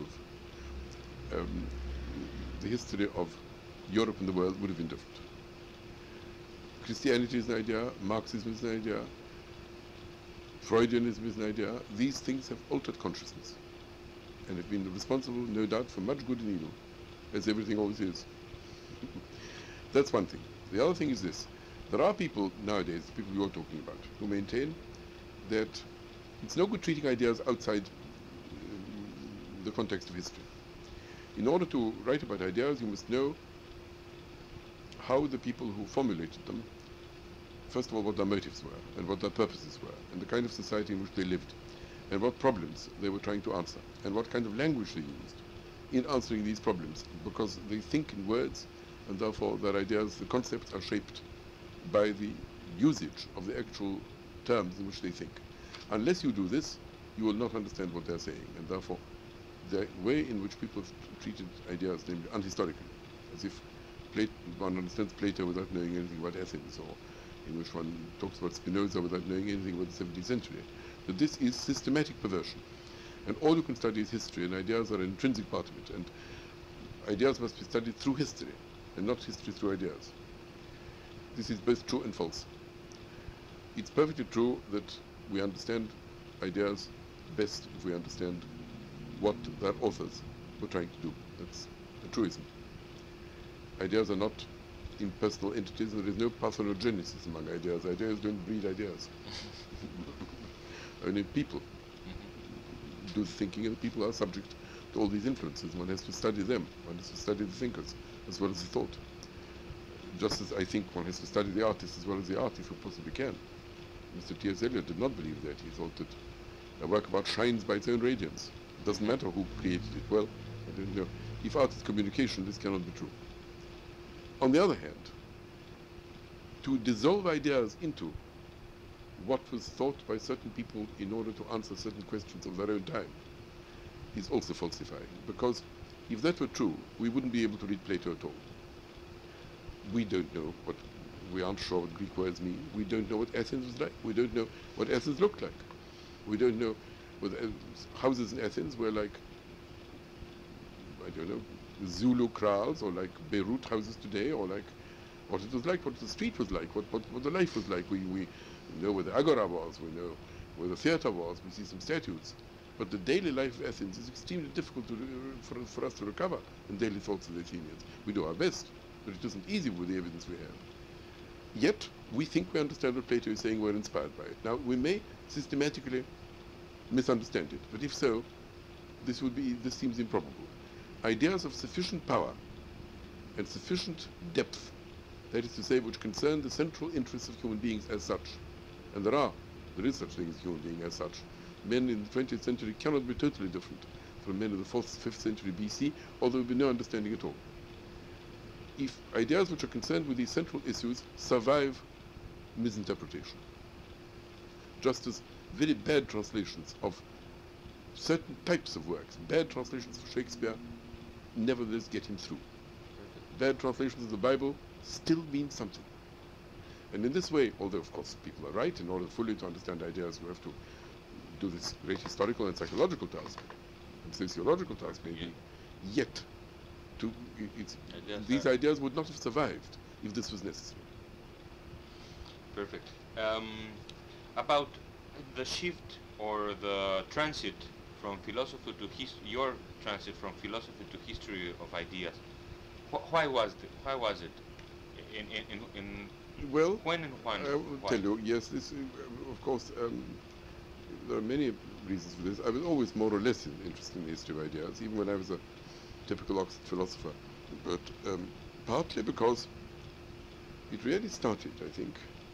the history of Europe and the world would have been different. Christianity is an idea, Marxism is an idea, Freudianism is an idea. These things have altered consciousness and have been responsible, no doubt, for much good and evil, as everything always is. That's one thing. The other thing is this. There are people nowadays, people you're talking about, who maintain that it's no good treating ideas outside the context of history. In order to write about ideas, you must know how the people who formulated them, first of all, what their motives were, and what their purposes were, and the kind of society in which they lived, and what problems they were trying to answer, and what kind of language they used in answering these problems, because they think in words, and therefore their ideas, the concepts, are shaped by the usage of the actual terms in which they think. Unless you do this, you will not understand what they're saying, and therefore the way in which people have treated ideas, namely unhistorically, as if one understands Plato without knowing anything about Athens, or in which one talks about Spinoza without knowing anything about the 17th century, that this is systematic perversion. And all you can study is history, and ideas are an intrinsic part of it, and ideas must be studied through history, and not history through ideas. This is both true and false. It's perfectly true that we understand ideas best if we understand what their authors were trying to do. That's a truism. Ideas are not impersonal entities, and there is no parthenogenesis among ideas. Ideas don't breed ideas. Only people do the thinking, and the people are subject to all these influences. One has to study them. One has to study the thinkers as well as the thought. Just as I think one has to study the artist as well as the art if you possibly can. Mr. T.S. Eliot did not believe that. He thought that a work of art shines by its own radiance. It doesn't matter who created it. Well, I don't know. If art is communication, this cannot be true. On the other hand, to dissolve ideas into what was thought by certain people in order to answer certain questions of their own time is also falsifying. Because if that were true, we wouldn't be able to read Plato at all. We don't know what, we aren't sure what Greek words mean. We don't know what Athens was like. We don't know what Athens looked like. We don't know whether houses in Athens were like, I don't know, Zulu kraals, or like Beirut houses today, or like what it was like, what the street was like, what the life was like. We know where the Agora was, we know where the theater was, we see some statues. But the daily life of Athens is extremely difficult for us to recover in daily thoughts of the Athenians. We do our best, but it isn't easy with the evidence we have. Yet, we think we understand what Plato is saying, we're inspired by it. Now, we may systematically misunderstand it, but if so, this seems improbable. Ideas of sufficient power and sufficient depth, that is to say, which concern the central interests of human beings as such, and there is such thing as human being as such. Men in the 20th century cannot be totally different from men of the 4th, 5th century BC, or there will be no understanding at all. If ideas which are concerned with these central issues survive misinterpretation, just as very bad translations of certain types of works. Bad translations of Shakespeare nevertheless get him through. Bad translations of the Bible still mean something. And in this way, although of course people are right, in order fully to understand ideas, we have to do this great historical and psychological task, and sociological task maybe, yet these ideas would not have survived if this was necessary. Perfect. About the shift or the transit from philosophy to your transit from philosophy to history of ideas. Why was it? Well, when and when? I will tell you. Yes, this of course there are many reasons for this. I was always more or less interested in the history of ideas, even when I was a typical Oxford philosopher. But partly because it really started, I think.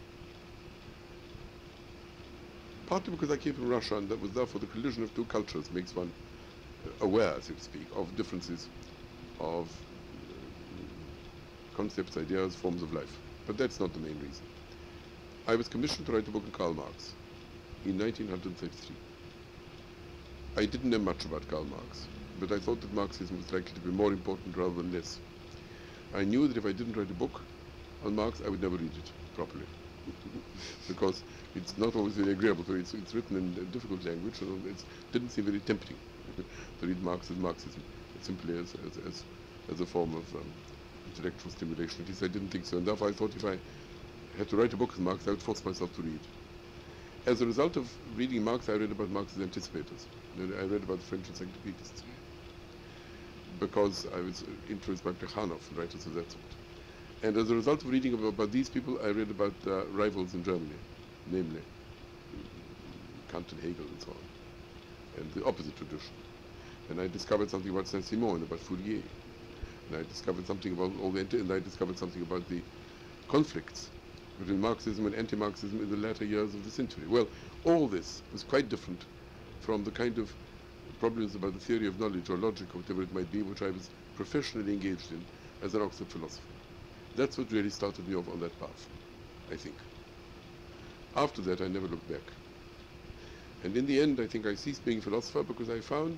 Partly because I came from Russia, and that was therefore the collision of two cultures makes one aware, so to speak, of differences of concepts, ideas, forms of life. But that's not the main reason. I was commissioned to write a book on Karl Marx in 1933. I didn't know much about Karl Marx, but I thought that Marxism was likely to be more important rather than less. I knew that if I didn't write a book on Marx, I would never read it properly. Because it's not always very agreeable. So it's written in a difficult language, so it didn't seem very tempting to read Marx as Marxism, simply as a form of intellectual stimulation. At least I didn't think so, and therefore I thought if I had to write a book on Marx, I would force myself to read. As a result of reading Marx, I read about Marx's anticipators. I read about the French encyclopedists, because I was influenced by Plekhanov and writers of that sort. And as a result of reading about these people, I read about rivals in Germany, namely Kant and Hegel and so on, and the opposite tradition. And I discovered something about Saint-Simon and about Fourier. And I discovered something about and I discovered something about the conflicts between Marxism and anti-Marxism in the latter years of the century. Well, all this was quite different from the kind of problems about the theory of knowledge or logic or whatever it might be, which I was professionally engaged in as an Oxford philosopher. That's what really started me off on that path, I think. After that, I never looked back. And in the end, I think I ceased being a philosopher because I found,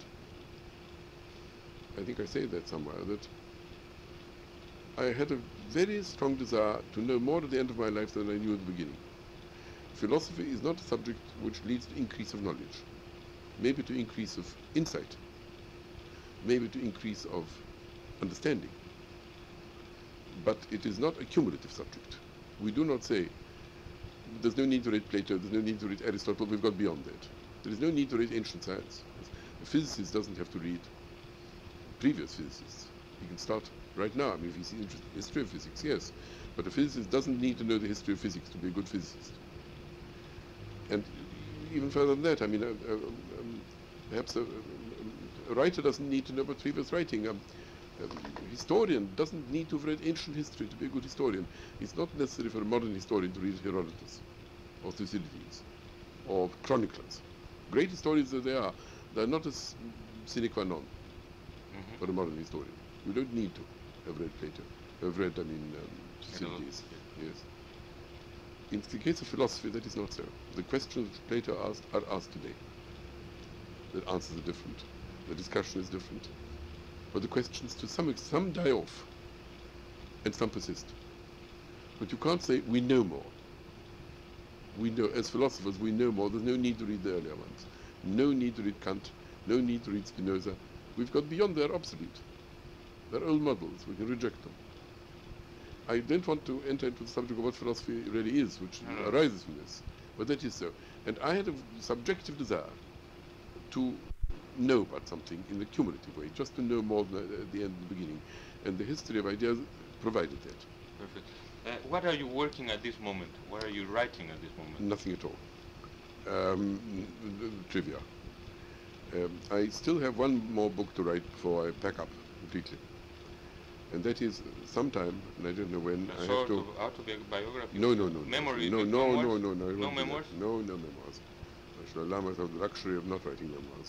I think I say that somewhere, that I had a very strong desire to know more at the end of my life than I knew at the beginning. Philosophy is not a subject which leads to increase of knowledge, maybe to increase of insight, maybe to increase of understanding. But it is not a cumulative subject. We do not say, there's no need to read Plato, there's no need to read Aristotle, we've got beyond that. There is no need to read ancient science. A physicist doesn't have to read previous physicists. He can start right now. I mean, if he's interested in the history of physics, yes. But a physicist doesn't need to know the history of physics to be a good physicist. And even further than that, I mean, perhaps a writer doesn't need to know about previous writing. A historian doesn't need to have read ancient history to be a good historian. It's not necessary for a modern historian to read Herodotus or Thucydides or chroniclers. Great historians as they are, they're not as sine qua non for a modern historian. You don't need to have read Plato, have read, Thucydides. Yes. In the case of philosophy, that is not so. The questions which Plato asked are asked today. The answers are different. The discussion is different. But the questions, to some die off, and some persist. But you can't say, we know more. We know, as philosophers, we know more. There's no need to read the earlier ones. No need to read Kant. No need to read Spinoza. We've got beyond, they're obsolete. They're old models. We can reject them. I don't want to enter into the subject of what philosophy really is, which arises from this. But that is so. And I had a subjective desire to know about something in the cumulative way, just to know more than at the end of the beginning. And the history of ideas provided that. Perfect. What are you working at this moment? What are you writing at this moment? Nothing at all. Trivia. I still have one more book to write before I pack up completely. And that is sometime, and I don't know when, I have to... Autobiography? No. Memory? No. No memoirs? No memoirs. I should allow myself the luxury of not writing memoirs.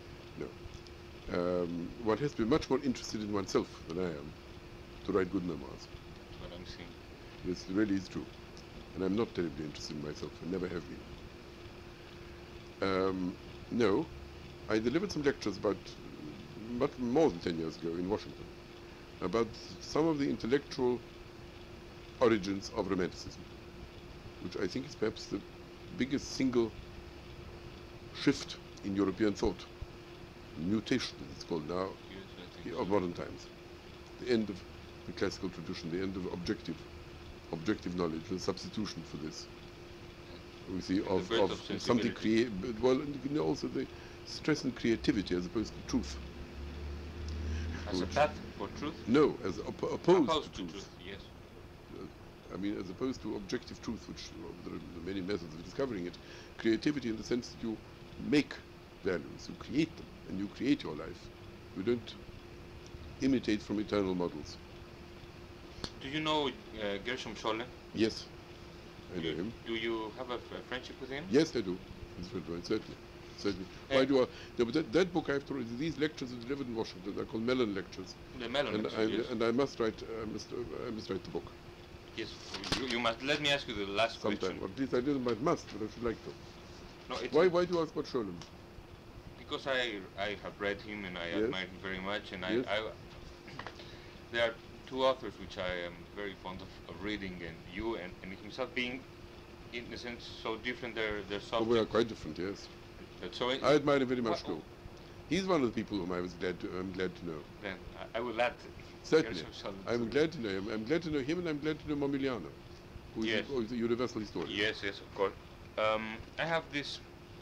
No. One has to be much more interested in oneself than I am to write good memoirs. That's what I'm seeing. Yes, it really is true. And I'm not terribly interested in myself. I never have No, I delivered some lectures about much more than 10 years ago in Washington about some of the intellectual origins of Romanticism, which I think is perhaps the biggest single shift in European thought, mutation as it's called now, of modern times. The end of the classical tradition, the end of objective knowledge, the substitution for this. We see of something well, and also the stress on creativity as opposed to truth. As a path for truth? No, as opposed to truth. Yes. I mean, as opposed to objective truth, which there are many methods of discovering it. Creativity in the sense that you make values, you create them, and you create your life. You don't imitate from eternal models. Do you know Gershom Scholem? Yes, I know him. Do you have a friendship with him? Yes, I do. Certainly. Why do I? No, but that book I have to read. These lectures are delivered in Washington. They're called Mellon lectures. The Mellon lectures. Yes. And I must write. I must write the book. Yes, you must. Let me ask you the last question. Or at least I didn't must, but I should like to. No, why do you ask about Scholem? Because I have read him and I admire him very much, and yes. There are two authors which I am very fond of reading, and you and himself being, in a sense, so different. Their subjects. Oh, we are quite different, yes. So I admire him very much too. He's one of the people whom I'm glad to know. Then I will add. Certainly, I'm glad to know him. I'm glad to know him, and I'm glad to know Momigliano, who is a universal historian. Yes, of course. I have this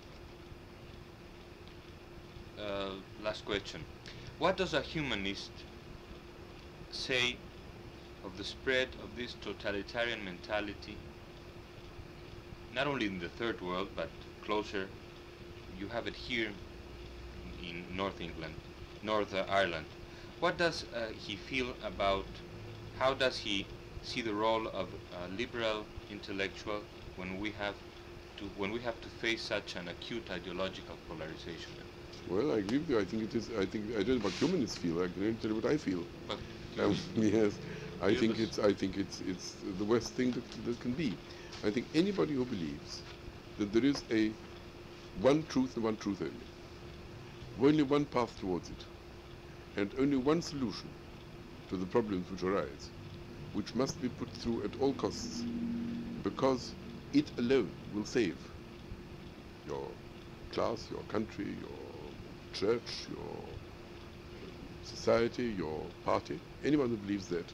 last question. What does a humanist say of the spread of this totalitarian mentality, not only in the third world, but closer? You have it here in North England, North Ireland. What does he feel about, how does he see the role of a liberal intellectual when we have to face such an acute ideological polarization? Well, I agree with you. I don't know what humanists feel. I can only tell you what I feel. But yes, I think it's the worst thing that can be. I think anybody who believes that there is one truth and one truth only one path towards it, and only one solution to the problems which arise, which must be put through at all costs, because it alone will save your class, your country, your church, your society, your party. Anyone who believes that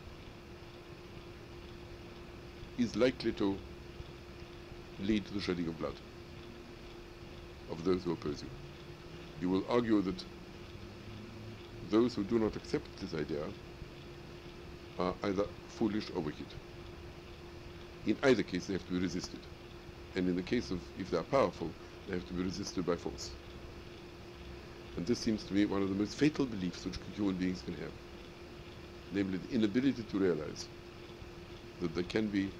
is likely to lead to the shedding of blood of those who oppose you. You will argue that those who do not accept this idea are either foolish or wicked. In either case, they have to be resisted. And in the case of, if they are powerful, they have to be resisted by force. And this seems to me one of the most fatal beliefs which human beings can have. Namely, the inability to realize that there can be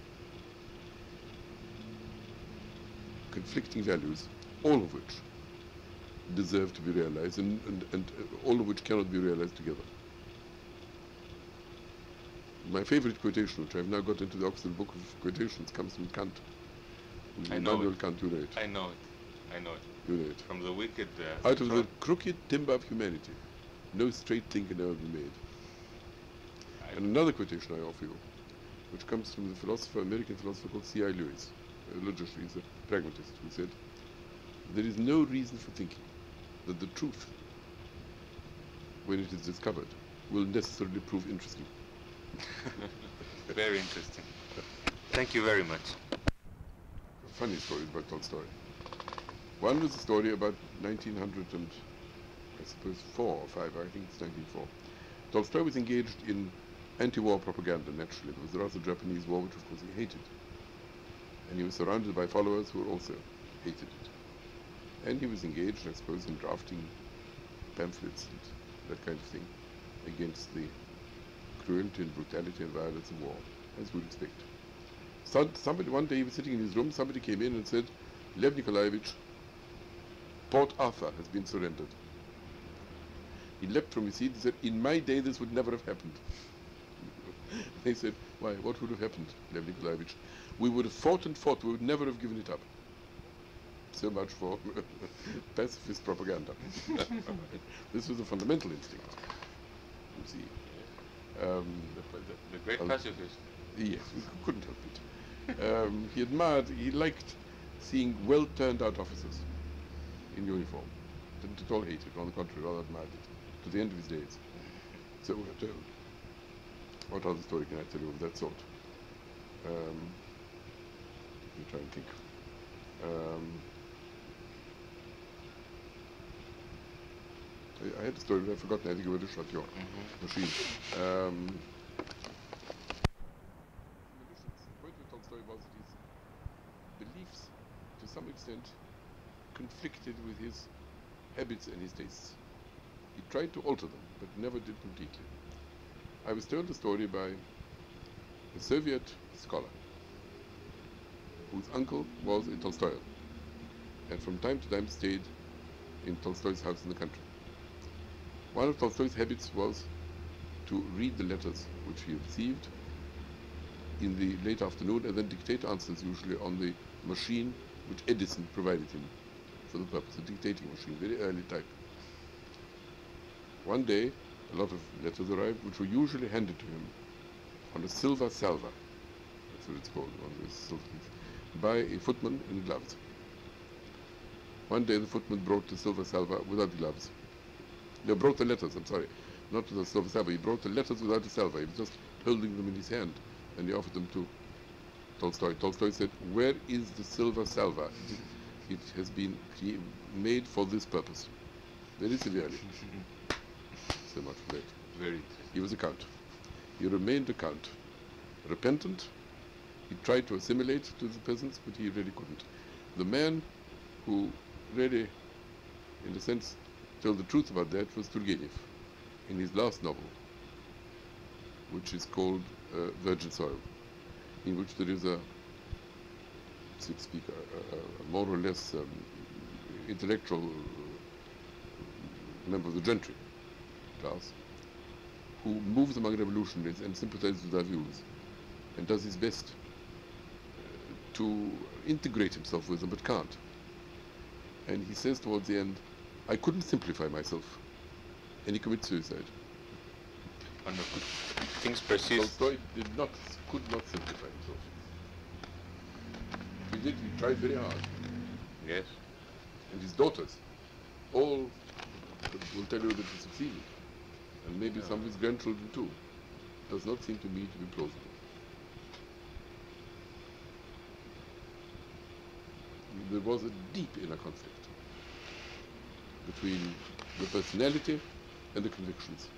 conflicting values, all of which deserve to be realized, and all of which cannot be realized together. My favorite quotation, which I've now got into the Oxford Book of Quotations, comes from Kant. Immanuel Kant, you know it. I know it. You know it. From the wicked... Out of the crooked timber of humanity, no straight thing can ever be made. And another quotation I offer you, which comes from the American philosopher called C.I. Lewis, a logician, he's a pragmatist, who said, there is no reason for thinking that the truth, when it is discovered, will necessarily prove interesting. Very interesting. Thank you very much. Funny stories about Tolstoy. One was a story about 1900 and, I suppose, 4 or 5, I think it's 1904. Tolstoy was engaged in anti-war propaganda, naturally. There was the Russo-Japanese War, which of course he hated. And he was surrounded by followers who also hated it. And he was engaged, I suppose, in drafting pamphlets and that kind of thing against the cruelty and brutality and violence of war, as you would expect. Somebody, one day he was sitting in his room, somebody came in and said, Lev Nikolaevich, Port Arthur has been surrendered. He leapt from his seat and said, in my day this would never have happened. They said, why, what would have happened, Lev Nikolaevich? We would have fought and fought, we would never have given it up. So much for pacifist propaganda. This was a fundamental instinct, you see. The great pacifist. Yes, we couldn't help it. He liked seeing well-turned-out officers in uniform. Didn't at all hate it, on the contrary, rather admired it, to the end of his days. So, what other story can I tell you of that sort? Let me try and think. I had a story, but I've forgotten. I think about the Chatillon machine. The point of Tolstoy was that his beliefs, to some extent, conflicted with his habits and his tastes. He tried to alter them, but never did completely. I was told a story by a Soviet scholar whose uncle was a Tolstoyan, and from time to time stayed in Tolstoy's house in the country. One of Tolstoy's habits was to read the letters which he received in the late afternoon and then dictate answers, usually on the machine which Edison provided him for the purpose, a dictating machine, very early type. One day, a lot of letters arrived, which were usually handed to him on a silver salver, that's what it's called, one of those silver things, by a footman in gloves. One day the footman brought the silver salver without gloves. No, brought the letters, I'm sorry, not the silver salver. He brought the letters without a salver. He was just holding them in his hand, and he offered them to Tolstoy. Tolstoy said, "Where is the silver salver? It has been made for this purpose." Very severely. So much for that. Very. He was a count. He remained a count. Repentant. He tried to assimilate to the peasants, but he really couldn't. The man who really, in a sense, told the truth about that was Turgenev in his last novel, which is called Virgin Soil, in which there is a, so to speak, a more or less intellectual member of the gentry class who moves among revolutionaries and sympathizes with their views and does his best to integrate himself with them, but can't. And he says towards the end, "I couldn't simplify myself," and he commits suicide. Understood. Things persist. Tolstoy could not simplify himself. He tried very hard. Yes. And his daughters all will tell you that he succeeded. And maybe some of his grandchildren too. Does not seem to me to be plausible. There was a deep inner conflict between the personality and the convictions.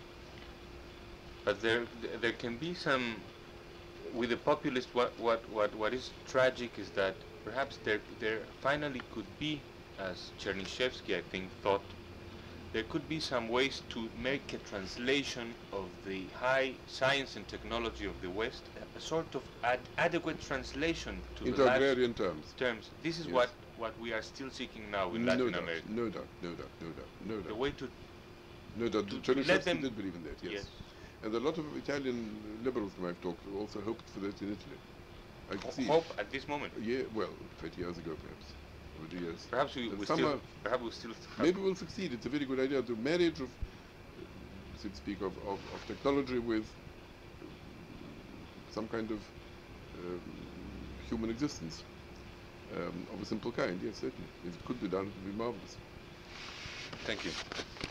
But there can be some, with the populist, what is tragic is that perhaps there finally could be, as Chernyshevsky I think thought, there could be some ways to make a translation of the high science and technology of the West, a sort of adequate translation to into the agrarian terms. This is Yes. what we are still seeking now in Latin America. No doubt. The way to No doubt. to Chernyshevsky let them- did believe in that, yes. yes. And a lot of Italian liberals whom I've talked to also hoped for that in Italy. I could see. Hope at this moment. Yeah, well, 20 years ago perhaps. Over the years. Perhaps we And still somehow- perhaps we still have, Maybe we'll succeed. It's a very good idea. The marriage of, so to speak, of technology with some kind of human existence of a simple kind. Yes, certainly. If it could be done, it would be marvelous. Thank you.